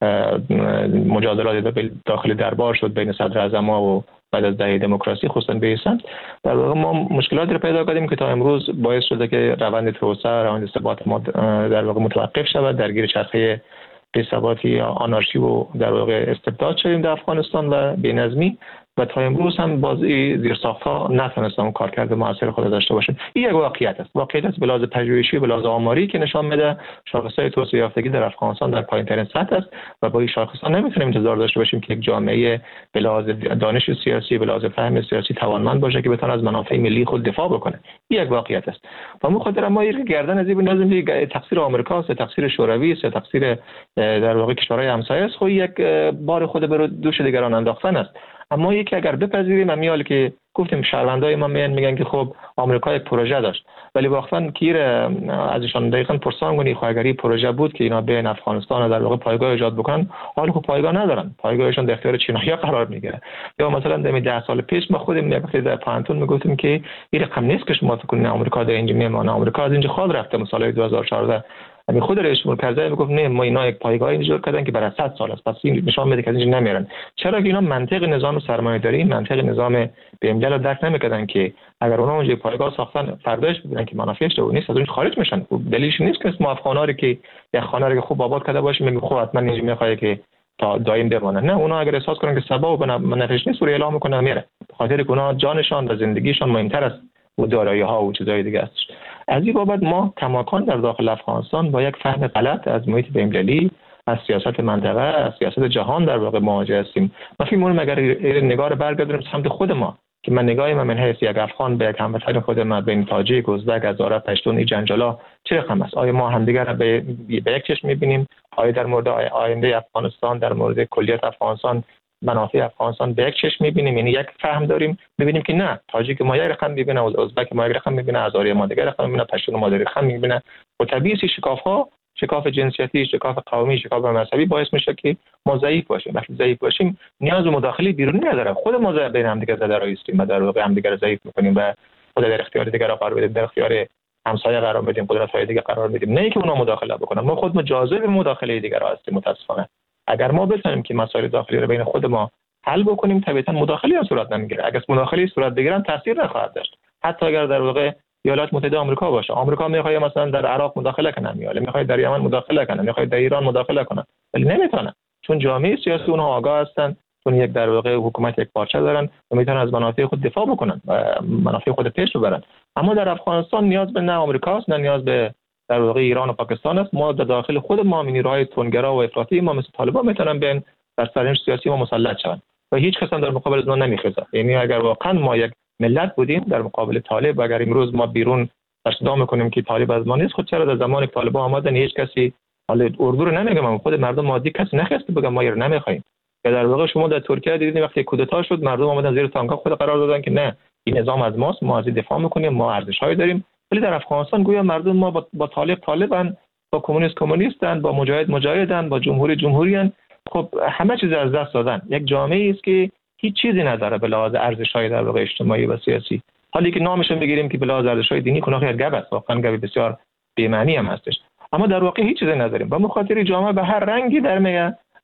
مجادلات داخل دربار شد بین صدر اعظم و بعد از دهه دموکراسی خصوصا به سمت، در واقع ما مشکلاتی رو پیدا کردیم که تا امروز باعث شده که روند توسعه، روند ثبات ما در واقع متوقف شود، درگیر چرخه بی‌ثباتی، آنارشی و در واقع استبداد شدیم در افغانستان و بی‌نظمی و تا امروز هم بازی زیرساخت‌ها نتونستن کارکرد موثر خود داشته باشن. این یک واقعیت است. واقعیت است به لحاظ پژوهشی، به لحاظ آماری که نشان میده شاخص‌های توسعه یافتگی در افغانستان در پایین‌ترین سطح است و با این شاخص‌ها نمیتونیم انتظار داشته باشیم که یک جامعه به لحاظ دانش سیاسی، به لحاظ فهم سیاسی توانمند باشه که بتونه از منافع ملی خود دفاع بکنه. این یک واقعیت است. و ما خاطر ما یک گردن از این بندازیم که تقصیر آمریکا است، تقصیر شوروی است، تقصیر در واقع کشورهای همسایه است، خب یک بار خود بر دوش دیگران انداختن است. اما یکی اگر بپذیریم امیال که گفتیم شهروندای ما میان میگن که خب آمریکا یک پروژه داشت، ولی واقعا کیر ازشان دقیقاً پرسان کنی خب اگر این پروژه بود که اینا بین افغانستان در واقع پایگاه ایجاد بکنن، حالا خب پایگاه ندارن، پایگاهشون در اختیار چینایی‌ها قرار میگیره. یا مثلا در ده سال پیش ما خودمون یک وقتی در پانتون میگفتیم که این رقم نیست که شما فکر کنید آمریکا در اینجا میمونه، آمریکا از اینجا خود رفته. مثلا دو هزار و چهارده همین خود رئیس جمهور کرزی میگفت نه ما اینا یک پایگاه ایجاد کردن که برای صد سال است، پس این نشان میده که از اینجا نمیرن. چرا که اینا منطق نظام سرمایه‌داری، منطق نظام بی‌ملل رو درک نمیکردن که اگر اونا اونجا پایگاه ساختن فرداش ببینن که منافعش رو نیست از اون خارج میشن. دلیلش نیست که ما افغانا رو که یک خانه رو خوب آباد کرده باشیم میگیم خب حتما اینجا میخواد که تا دائم بمونه. نه، اونا اگر احساس کنن که سبب و منافعش نیست رو اعلام میکنن میره، به خاطر که اونا جانشان و زندگیشان مهمتر است و دارایی‌ها و چیزای دیگه است. از این بابت ما کماکان در داخل افغانستان با یک فهم غلط از محیط بین‌المللی، از سیاست منطقه، از سیاست جهان در واقع مواجه هستیم. ما فکر می‌کنم اگر نگاه رو برگردونیم سمت خود ما که من نگاهی من من حیث یک افغان به یک هموطن خود ما بین تاجیک، ازبک، هزاره، پشتون، این جنجالا چه رقم است؟ آیا ما همدیگر را به, به یک چشم می‌بینیم؟ آیا در مورد آینده افغانستان، در مورد کلیت افغانستان، منافع افغانستان به یک چشم می‌بینیم؟ یعنی یک فهم داریم، می‌بینیم که نه، تاجیک ما یک رقم می‌بینه، ازبک ما یک رقم می‌بینه، هزاره ما دیگر رقم می‌بینه، پشتون ما دیگر رقم می‌بینه. و طبیعی شکاف‌ها، شکاف جنسیتی، شکاف قومی، شکاف مذهبی باعث میشه که ما ضعیف باشیم. وقتی ضعیف باشیم نیاز به مداخله بیرونی نداره، خود ما بین هم دیگه زده رایستیم و در واقع هم دیگه ضعیف می‌کنیم و خود در اختیار دیگر قرار بدیم، در اختیار همسایه قرار بدیم، قدرت‌های دیگه قرار بدیم، نه اینکه اونا مداخله بکنن. ما خود مجازات مداخله دیگر هستیم متأسفانه. اگر ما بتونیم که مسائل داخلی رو بین خود ما حل بکنیم طبیعتا مداخله هم صورت نمیگیره. اگر مداخله صورت بگیرن تاثیر نخواهد داشت. حتی اگر در واقع ایالات متحده آمریکا باشه، آمریکا میخواد مثلا در عراق مداخله کنه، میاله میخواد در یمن مداخله کنه، میخواد در ایران مداخله کنه، ولی نمیتونه، چون جامعه سیاسی اونها آگاه هستن، چون یک در واقع حکومت یک پارچه دارن و میتونن از منافع خود دفاع بکنن و منافع خود پیش ببرن. اما در افغانستان نیاز به نه آمریکاست نه نیاز به در واقع ایران و پاکستان است. ما در داخل خود ما نیروهای تندگرا و افراطی ما مثل طالبان میتونن بین در سرنوشت سیاسی ما مسلط شوند و هیچ کس هم در مقابل از ما نمیخیزه. یعنی اگر واقعا ما یک ملت بودیم در مقابل طالب، اگر امروز ما بیرون صدا میکنیم که طالب از ما نیست، خود چرا در زمان طالب آمدن هیچ کسی، حالا اردو رو نمیگم، خود مردم عادی کسی نخواست بگه ما رو نمیخوایم. یا در واقع شما در ترکیه دیدین وقتی کودتا شد مردم آمدن زیر تانکا خود قرار دادن که نه این نظام از ماست، ما از این دفاع میکنیم، ما ارزش‌هایی داریم. ولی در افغانستان گویا مردم ما با, با طالب طالبن، با کمونیست کمونیستن، با مجاهد مجاهدن، با جمهوری جمهوریان. خب همه چیز از دست دادن. یک جامعه است که هیچ چیزی نداره به لحاظ ارزش‌های در واقع اجتماعی و سیاسی. حالی که نامش رو میگیریم که به لحاظ ارزش‌های دینی کنه خیر گپ است، واقعا گپ بسیار بی‌معنی هم هستش. اما در واقع هیچ چیزی نداریم. با مخاطری جامعه به هر رنگی در میاد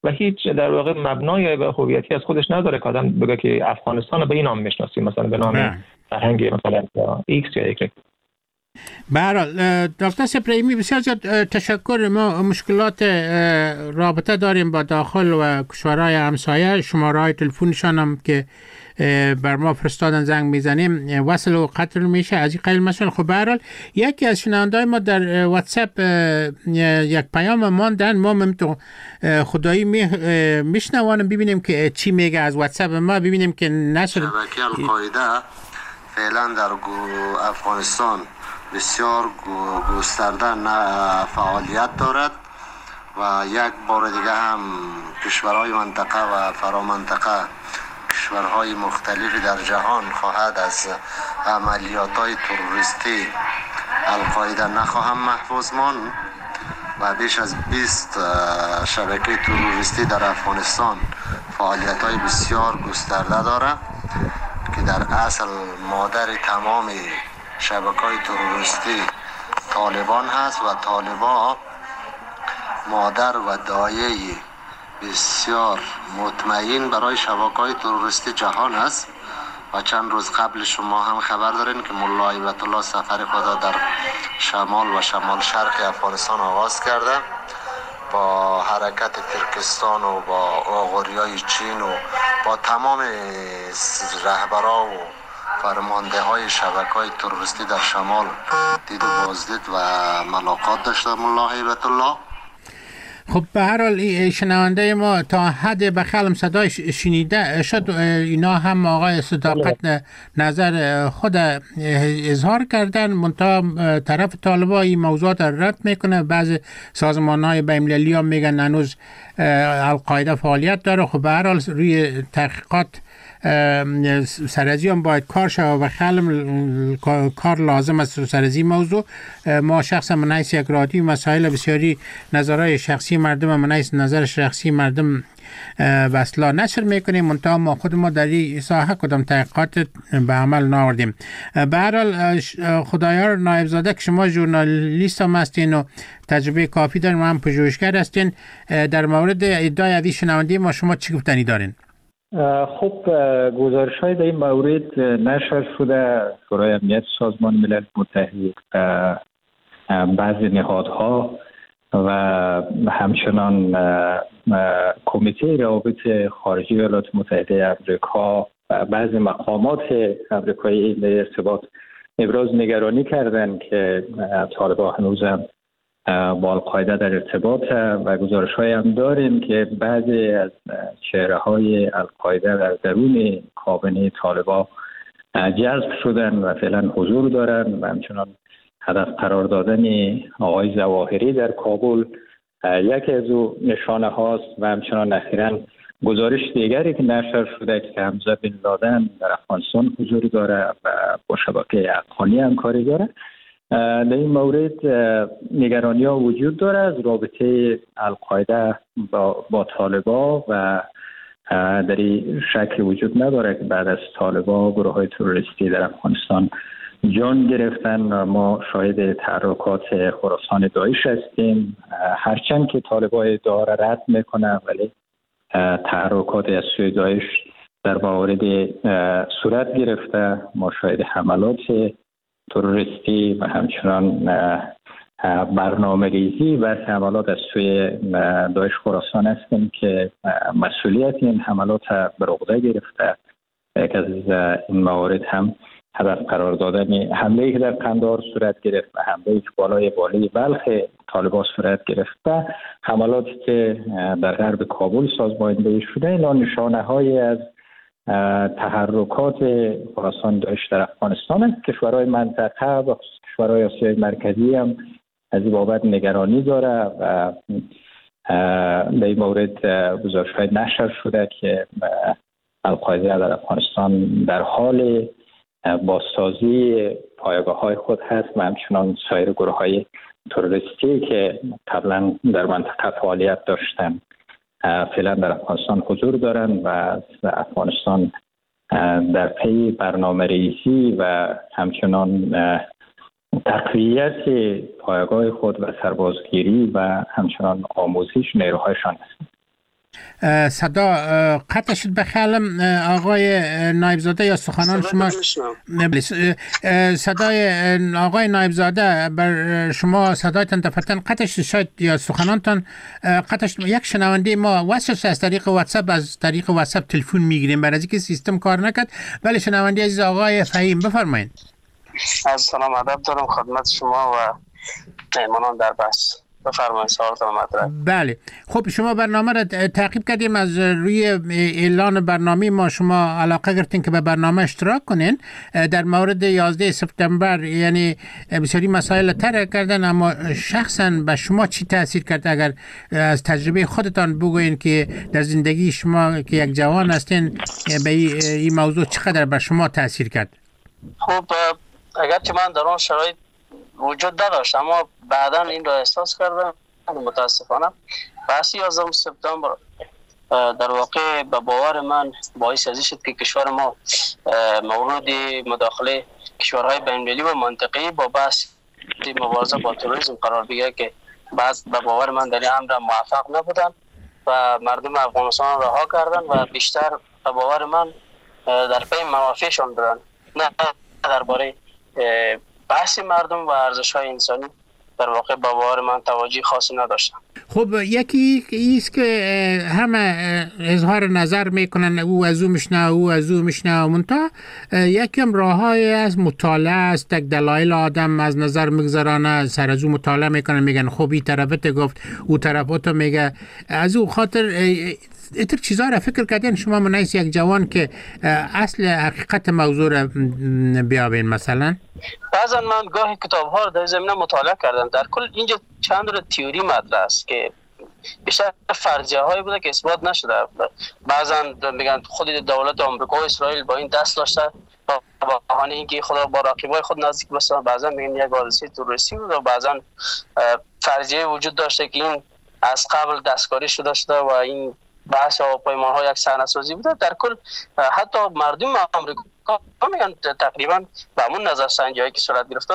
و هیچ در واقع مبنای و هویتی از خودش نداره که آدم بگه که افغانستان به این نام میشناسیم، مثلا به نام فرهنگ مثلا ایکس یا ایگرگ. برحال دکتر سپریمی بسیار زیاد تشکر. ما مشکلات رابطه داریم با داخل و کشورهای همسایه. شماره‌های تلفنشان هم که بر ما فرستادن زنگ میزنیم وصل و قطع میشه از این قبیل مثلا. خب برحال یکی از شنونده‌های ما در واتساپ یک پیام ماندن، ما ممتو خدایی میشنوانم ببینیم که چی میگه از واتساپ ما، ببینیم که نشر شبکه القاعده فعلا در افغانستان بسیار گسترده فعالیت دارد و یک بار دیگه هم کشورهای منطقه و فرامنطقه، کشورهای مختلفی در جهان خواهد از عملیات‌های تروریستی القاعده نخواهم محفوظ ماند و بیش از بیست شبکه تروریستی در افغانستان فعالیت‌های بسیار گسترده دارد که در اصل مادر تمام شبکه‌های تروریستی طالبان هست و طالبان مادر و دایه بسیار مطمئن برای شبکه‌های تروریستی جهان است. و چند روز قبل شما هم خبر دارین که ملا هیبت الله سفر خود در شمال و شمال شرق افغانستان آغاز کرده با حرکت ترکستان و با آغوریای چین و با تمام رهبران و فرمانده های شبکه های تروریستی در شمال دید و بازدید و ملاقات داشته ملا هیبت الله. خب به هر حال شنونده ما تا حد بخلم صدای شنیده شد، اینا هم آقای صداقت نظر خود اظهار کردن، منتها طرف طالبان این موضوعات رد میکنه. بعض سازمان های بین‌المللی هم میگن هنوز القاعده فعالیت داره. خب به هر حال روی تحقیقات سرازی هم باید کار شود و خلم کار لازم است سرازی موضوع. ما شخصا من حیث یک رادیو مسائل بسیاری نظرهای شخصی مردم من حیث نظر شخصی مردم وصلا نشر میکنیم، منتها ما خود ما در این ساحه کدام تحقیقات به عمل ناوردیم. به هر حال خدایار نایب زاده که شما ژورنالیست هم هستین و تجربه کافی دارین و هم پژوهشگر هستین، در مورد ادعای عزیز شنونده ما شما چی گفتنی دارین؟ خب گزارش های در این مورد نشر شده. شورای امنیت سازمان ملل متحد، بعضی نهادها و همچنان کمیته روابط خارجی ایالات متحده آمریکا و بعضی مقامات آمریکایی در ارتباط ابراز نگرانی کردند که طالبان هنوزم با القاعده در ارتباط و گزارش های هم داریم که بعضی از چهره های القاعده در درون کابینه طالبان جذب شدن و فعلا حضور دارن و همچنان هدف قرار دادن آقای ظواهری در کابل یکی از او نشانه هاست و همچنان اخیراً گزارش دیگری که نشر شده که حمزه بن لادن در افغانستان حضور داره و با شبکه افغانی همکاری داره. در این مورد نگرانی ها وجود داره از رابطه القاعده با, با طالبان و در این شک وجود نداره که بعد از طالبان گروه های تروریستی در افغانستان جان گرفتن. ما شاهد تحرکات خراسان داعش هستیم، هرچند که طالبان ادعا را رد میکنه ولی تحرکات از سوی داعش در موارد صورت گرفته. ما شاهد حملات تروریستی و همچنان برنامه ریزی و حملات از سوی داعش خراسان هستیم که مسئولیت این حملات بر عهده گرفته. یک از این موارد هم هدف قرار دادن حمله‌ای که در قندهار صورت گرفت و حمله‌ای که بالای بالای بلخ طالبان صورت گرفته، حملاتی که در غرب کابل سازماندهی شده، اینا نشانه‌هایی از تحرکات خراسان داعش در افغانستان است. کشورهای منطقه و کشورهای آسیای مرکزی هم از این بابت نگرانی داره و در این مورد گزارش‌های نشر شده که القاعده در افغانستان در حال بازسازی پایگاه‌های خود هست و همچنان سایر گروه‌های تروریستی که قبلا در منطقه فعالیت داشتن فعلا در افغانستان حضور دارند و از افغانستان در پی برنامه ریزی و همچنان تقویت پایگاه خود و سربازگیری و همچنان آموزش نیروهایشان هستند. صدا قطع شد به خیالم آقای نایبزاده یا سخنان شما صدای آقای نایبزاده بر شما صدایتان دفعتاً قطع شد، شاید یا سخنانتان قطع شد. یک شنونده ما واسه از طریق واتساپ از طریق واتساپ تلفن میگیریم برای اینکه سیستم کار نکرد. ولی شنونده عزیز آقای فهیم بفرمایید. از سلام ادب دارم خدمت شما و مهمانان در بحث. بفرمایید سوالتون مطرح. بله خب شما برنامه را تعقیب کردیم، از روی اعلان برنامه ما شما علاقه گرفتین که به برنامه اشتراک کنین. در مورد یازده سپتامبر یعنی بسیاری مسائل طرح کردن، اما شخصا به شما چی تاثیر کرد؟ اگر از تجربه خودتان بگوین که در زندگی شما که یک جوان هستین به این موضوع چقدر به شما تاثیر کرد؟ خب اگر که من در آن شرایط وجود نداشت، اما بعدا این را احساس کردم متاسفانه بحث یازده سپتامبر در واقع به باور من باعث ازی شد که کشور ما مورد مداخله کشورهای بین‌المللی و منطقه‌ای با بحث مبارزه با تروریسم قرار بگیره که بعض به باور من در این امر موفق نبودن و مردم افغانستان رها کردن و بیشتر به باور من در پی منافعشان بودن، نه درباره بحث مردم و ارزش‌های انسانی در واقع با باور من توجه خاصی نداشتن. خب یکی ایست که همه اظهار نظر میکنن او از او میشنه او از او میشنه، منتها یکم راههای از مطالعه است، تک دلایل آدم از نظر میگذرانه، سر از او مطالعه میکنن، میگن خب این طرفت گفت او طرفت میگه، از او خاطر ایتر چیزا را فکر کردین شما منیس یک جوان که اصل حقیقت موضوع را بیابین؟ مثلا بعضا من گاهی کتاب ها رو در زمینه مطالعه کردم. در کل اینجا چند رو تئوری مطرح است که بیشتر فرضیه هایی بوده که اثبات نشده. بعضا میگن خود دولت آمریکا و اسرائیل با این دست داشته با بهانه اینکه خدا با رقیبای خود نزدیک باشن. بعضا میگن یک حادثه تروریستی بود و بعضا فرضیه وجود داشته که این از قبل دستکاری شده شده و این بحث هواپیمان ها یک صحنه‌سازی بوده. در کل حتی مردم آمریکا میگن تقریبا به همون نظر سنجی که صورت گرفته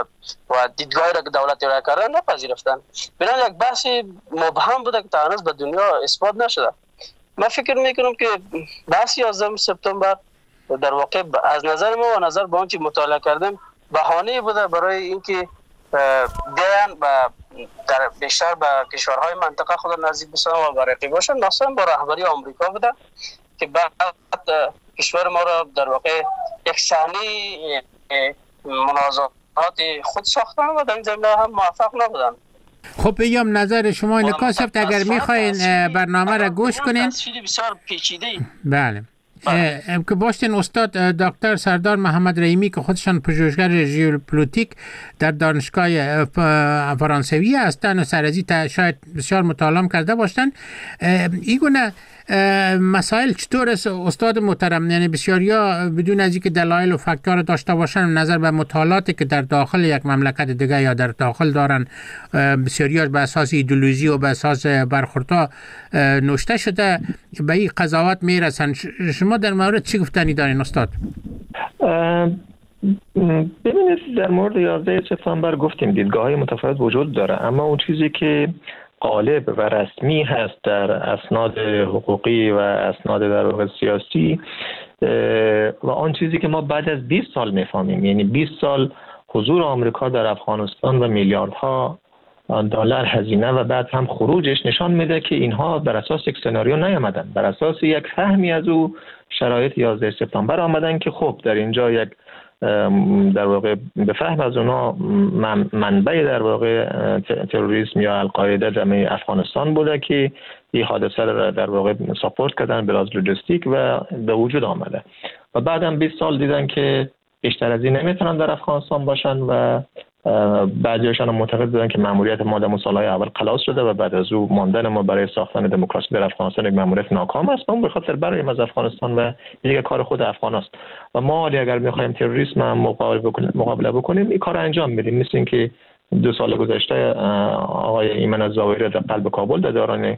و دیدگاهی را که دولت ارائه کرده نپذیرفتن. بنابراین یک بحث مبهم بوده که تا هنوز به دنیا اثبات نشده. من فکر میکنم که بحث یازده سپتامبر در واقع از نظر ما و نظر به آنچه مطالعه کردم بهانه بوده برای اینکه بیان و در بیشتر به کشورهای منطقه خود نزدیک بشن و با رقیباشون، مثلا با رهبری آمریکا بوده که بعد کشور ما را در واقع یک صحنه منازعات خود ساختن و در این زمینه هم موفق نبودن. خب بیام نظر شما نکاسفت اگر میخواین برنامه را گوش کنین. بسیار پیچیده. بله که باشتین استاد دکتر سردار محمد رحیمی که خودشان پژوهشگر ژئوپلیتیک در دانشگاه فرانسوی هستند و سرازی شاید بسیار مطالعه کرده باشند. این گونه مسائل چطور است استاد محترم؟ یعنی بسیاریا بدون از اینکه دلایل و فکت‌ها داشته باشن نظر به مطالعاتی که در داخل یک مملکت دیگه یا در داخل دارن، بسیاریا به اساس ایدئولوژی و به اساس برخوردها نوشته شده به این قضاوت میرسن. شما در مورد چی گفتنی دارین استاد؟ ببینید در مورد یازده سپتامبر گفتیم دیدگاه‌های متفاوت وجود داره، اما اون چیزی که غالب و رسمی هست در اسناد حقوقی و اسناد در واقع سیاسی و آن چیزی که ما بعد از بیست سال میفهمیم، یعنی بیست سال حضور آمریکا در افغانستان و میلیاردها دلار هزینه و بعد هم خروجش نشان میده که اینها بر اساس یک سناریو نیامدن، بر اساس یک فهمی از او شرایط یازده سپتامبر آمدن که خب در اینجا یک در واقع به فهم از اونا منبع در واقع تروریسم یا القاعده در افغانستان بوده که این حادثه را در واقع ساپورت کردن به لحاظ لوجستیک و به وجود آمده و بعدم بیست سال دیدن که بیشتر از این نمیتونن در افغانستان باشن و بعضیاشون معتقد بودن که ماموریت ما در سالهای اول خلاص شده و بعد از او ماندن ما برای ساختن دموکراسی در افغانستان یک ماموریت ناکام است. ما به خاطر برای از افغانستان و دیگه کار خود افغان است و ما اگر می‌خوایم تروریسم مقابله بکنیم مقابله بکنیم این کار انجام میدیم. مثل اینکه دو سال گذشته آقای ایمن الظاهری در قلب کابل در دوران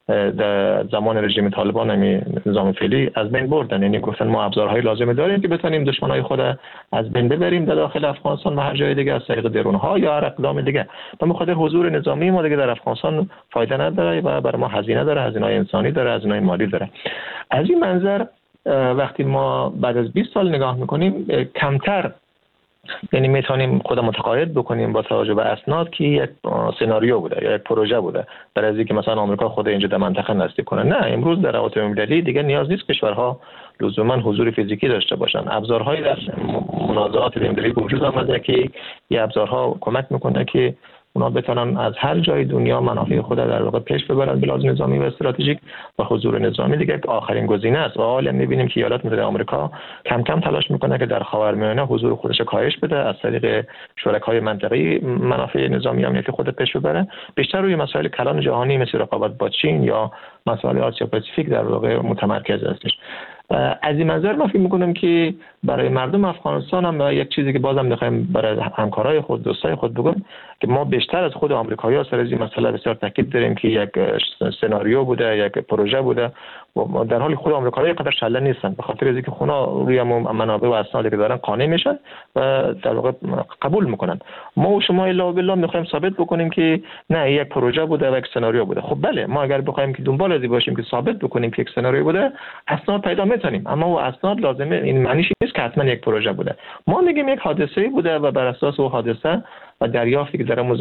در زمان رژیم طالبان همی نظام فعلی از بین بردن. یعنی گفتن ما ابزارهای لازم داریم که بتونیم دشمنای خود از بین ببریم در داخل افغانستان و هر جای دیگه از طریق درون‌ها یا هر اقدام دیگه. به خاطر حضور نظامی ما دیگه در افغانستان فایده نداره و برای ما هزینه داره، هزینه‌های انسانی داره، هزینه‌های مالی داره. از این منظر وقتی ما بعد از بیست سال نگاه میکنیم کمتر، یعنی میتونیم خود متقاعد بکنیم با توجه به اسناد که یک سناریو بوده یا یک پروژه بوده برای اینکه مثلا آمریکا خود اینجا در منطقه نزدیک کنه. نه، امروز در روابط بین‌المللی دیگه نیاز نیست کشورها لزوما حضور فیزیکی داشته باشن. ابزارهایی در منازعات بین‌المللی وجود آمده که این ابزارها کمک میکنه که اونا بتونن از هر جای دنیا منافع خود در واقع پیش ببرن به لحاظ نظامی و استراتژیک و حضور نظامی دیگه آخرین گزینه است. و حالا می‌بینیم که ایالات متحده آمریکا کم کم تلاش میکنه که در خاورمیانه حضور خودش کاهش بده، از طریق شرکای منطقه‌ای منافع نظامی امنیتی خود پیش ببره، بیشتر روی مسائل کلان جهانی مثل رقابت با چین یا مسائل آسیا پاسیفیک در واقع متمرکز هستش. از این منظر من فکر میکنم که برای مردم افغانستان هم یک چیزی که بازم میخوایم برای همکارای خود، دوستای خود بگم که ما بیشتر از خود آمریکایی‌ها سر از این مسئله بسیار تاکید داریم که یک سناریو بوده، یک پروژه بوده و در حالی خود آمریکایی‌ها قدر شله نیستن، به خاطر اینکه خونا روی منابع و اسنادی که دارن قانع میشن و در واقع قبول میکنن. ما و شما الا بالله میخوایم ثابت بکنیم که نه، یک پروژه بوده و یک سناریو بوده. خب بله، ما اگر بخوایم که دنبال ازی باشیم که ثابت بکنیم که یک سناریو بوده، اسناد پیدا می‌کنیم، اما او اسناد لازمه این معنیش نیست که حتما یک پروژه بوده. ما میگیم یک حادثه بوده و بر اساس او حادثه و دریافتی که در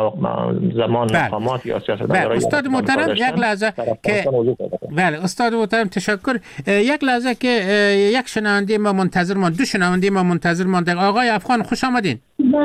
زمان مقامات یا سیاستمداران. بله استاد محترم یک لحظه که بله استاد محترم تشکر. یک لحظه که یک شنونده ما منتظر ماند، دو شنونده ما منتظر ماند. آقای افغان خوش آمدین.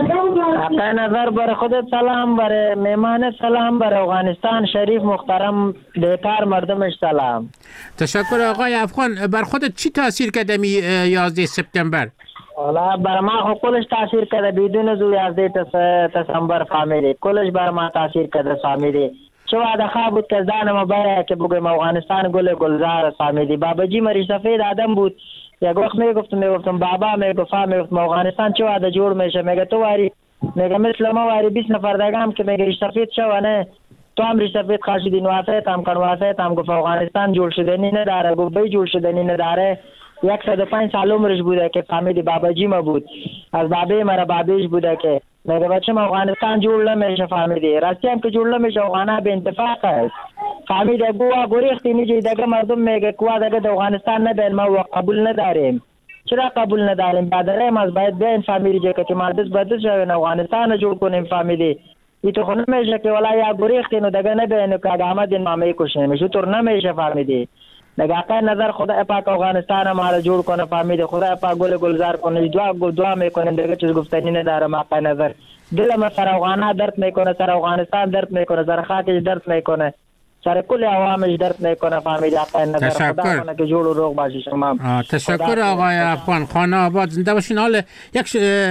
عطا نظر برای خودت سلام، برای مهمان سلام، برای افغانستان شریف محترم بیکار مردمش سلام. تشکر آقای افغان. بر خودت چی تاثیر کرده می یازده سپتامبر؟ والا بر ما خو کلش تاثیر کرده، بدون زو یازده سپتامبر فهمیدی کلش بر ما تاثیر کرده فهمیدی. چه وعده خواه بود که زن ما باید که بگویم افغانستان گل گلزار فهمیدی. باباجی مری سفید آدم بود، یک وقت میگفتم میگفتم بابا میگفت میگفتم افغانستان چه وعده جور میشه، میگه تو واری میگه مثل ما واری بیست نفر دگم که میگه سفید شو نه تو هم سفید خاشیدین واسه تام کن واسه تام گفت افغانستان جور شدنی نداره، گفت بی جور شدنی نداره. صد و پنج سال عمرش بوده که فهمیدی باباجی ما بود، از بابی مرا بابیش بوده که میگه بچه ما افغانستان جور نمیشه فهمیدی. راستی هم که جور نمیشه افغانها به انتفاق است فهمیدی. گوه گریختی میجی دیگه مردم میگه گوه دیگه در افغانستان نداریم ما قبول نداریم. چرا قبول نداریم؟ بعد ما باید بیاین فهمیدی که ما دست به دست شویم افغانستان جور کنیم فهمیدی. ای تو خود نمیشه که ولی یا گریختی نو دیگه نبینو که آمدین ما میکشیم، شو طور نمیشه فهمیدی. نگاه کن نظر خدا پاک افغانستان ما را جور کنه فهمیده، خدا پاک گل گلزار کنه، دعا گل دعا میکنه دیگه چیز گفتنی نداره. ما پای نظر دل ما سر افغانها درد میکنه، سر افغانستان درد میکنه، سر خاکش درد میکنه، سر کل عوامش درد میکنه فهمیده. پای نظر خدا کنه که جور و روغ باشی شما. تشکر آقای افغان. خانه آباد زنده باشین. حال یک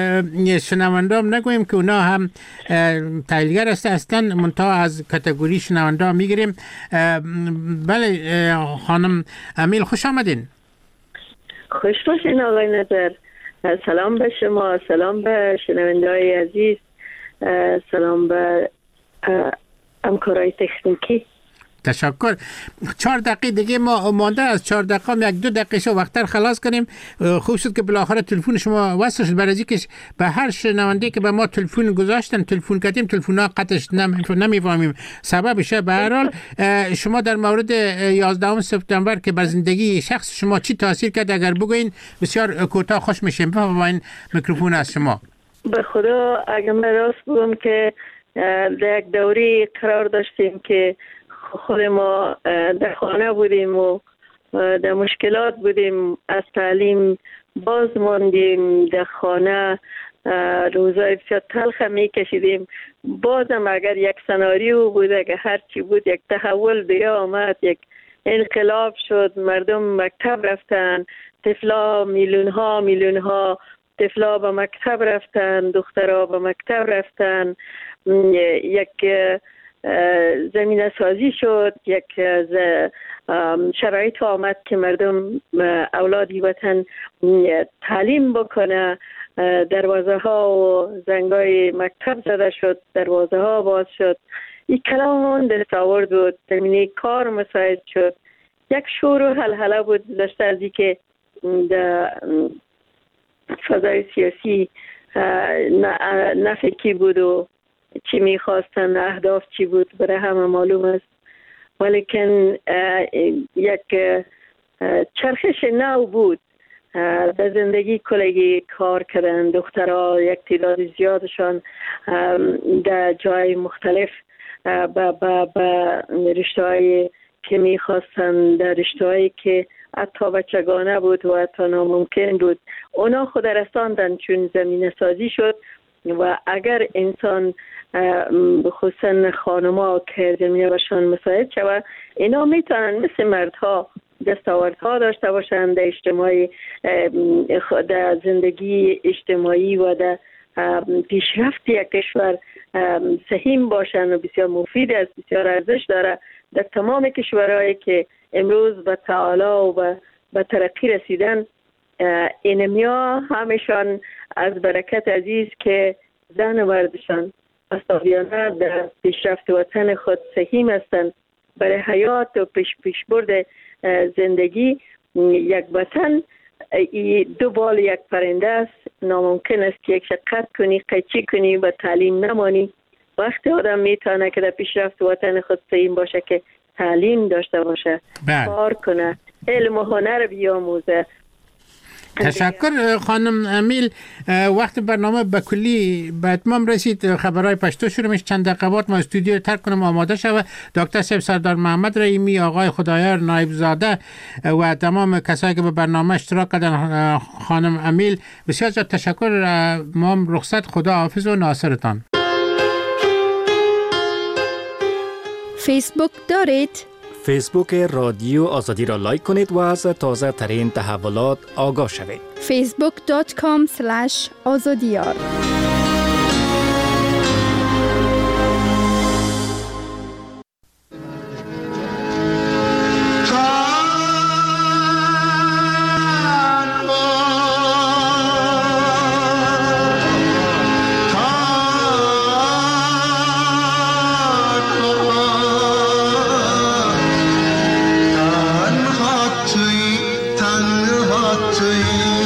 شنوندام نگویم که اونا هم تحلیلگر هستن منتها از کاتگوری شنوندا میگیریم. بله خانم امیل خوش آمدین. خوش باشین آقای نظر. سلام به شما، سلام به شنونده‌های عزیز، سلام به همکارای تکنیکی. تشکر. چهار دقیقه دیگه ما مانده، از چهار دقیقه هم یک دو دقیقه شو وقتر خلاص کنیم. خوب شد که بالاخره تلفن شما وصل شد، برای اینکه به هر شنونده که به ما تلفن گذاشتن تلفن کردیم تلفن‌ها قطعش نمیفهمیم سببشه. به هر حال شما در مورد یازدهم سپتامبر که بر زندگی شخص شما چی تاثیر کرد اگر بگوین بسیار کوتاه خوش میشیم. بفرمایید میکروفون از شما. به خدا اگر من راست بگم که در یک دوری قرار داشتیم که خود ما در خانه بودیم و در مشکلات بودیم، از تعلیم باز ماندیم، در خانه روزای بسیار تلخ می کشیدیم. بازم اگر یک سناریو بوده که هرچی بود یک تحول دیگه آمد، یک انقلاب شد، مردم مکتب رفتن، طفلا میلیون ها میلیون ها طفلا به مکتب رفتن، دخترها به مکتب رفتن، یک زمینه سازی شد، یک شرایط آمد که مردم اولادی وطن تعلیم بکنه. دروازه ها و زنگای مکتب زده شد، دروازه ها باز شد. این کلام اون دستاورد بود، زمینه کار مساعد شد. یک شور و حلحله بود داشته از این که در فضای سیاسی نفع کی بود و چی میخواستن، اهداف چی بود، برای همه معلوم است. ولیکن یک چرخش نو بود در زندگی کلگی کار کردن. دخترها یک تعداد زیادشان در جای مختلف با با با رشته‌های که میخواستن، در رشته‌هایی که حتی بچگانه بود و حتی ناممکن بود، اونا خود رساندن چون زمینه سازی شد. و اگر انسان خصوصا خانم‌ها که زمینه باشن مساعد شود، اینا میتونن مثل مردها دستاوردها داشته باشند در اجتماعی، در زندگی اجتماعی و در پیشرفت یک کشور سهیم باشند و بسیار مفید است، بسیار ارزش داره. در تمام کشورهایی که امروز به تعالی و به ترقی رسیدن، اینمیا همشان از برکت عزیز که زن و مردشان مساویانه در پیشرفت وطن خود سهیم هستند. برای حیات و پیش پیشبرد زندگی یک وطن دو بال یک پرنده است. ناممکن است که یک شقت کنی، قیچی کنی و تعلیم نمانی. وقتی آدم میتونه که در پیشرفت وطن خود سهیم باشه که تعلیم داشته باشه، کار کنه، علم و هنر بیاموزه. تشکر خانم امیل. وقت برنامه به کلی به اتمام رسید. خبرهای پشتو شروع میشه. چند دقیقه بعد ما استودیو رو ترک کنم آماده شود. دکتر صاحب سردار محمد رحیمی، آقای خدایار نایب زاده و تمام کسایی که به برنامه اشتراک کردن، خانم امیل، بسیار زیاد تشکر. ما رخصت، خدا حافظ و ناصرتان. فیسبوک دارید؟ فیسبوک رادیو آزادی را لایک کنید و از تازه ترین تحولات آگاه شوید. فیسبوک دات کام اسلش آزادیار. تنها تویی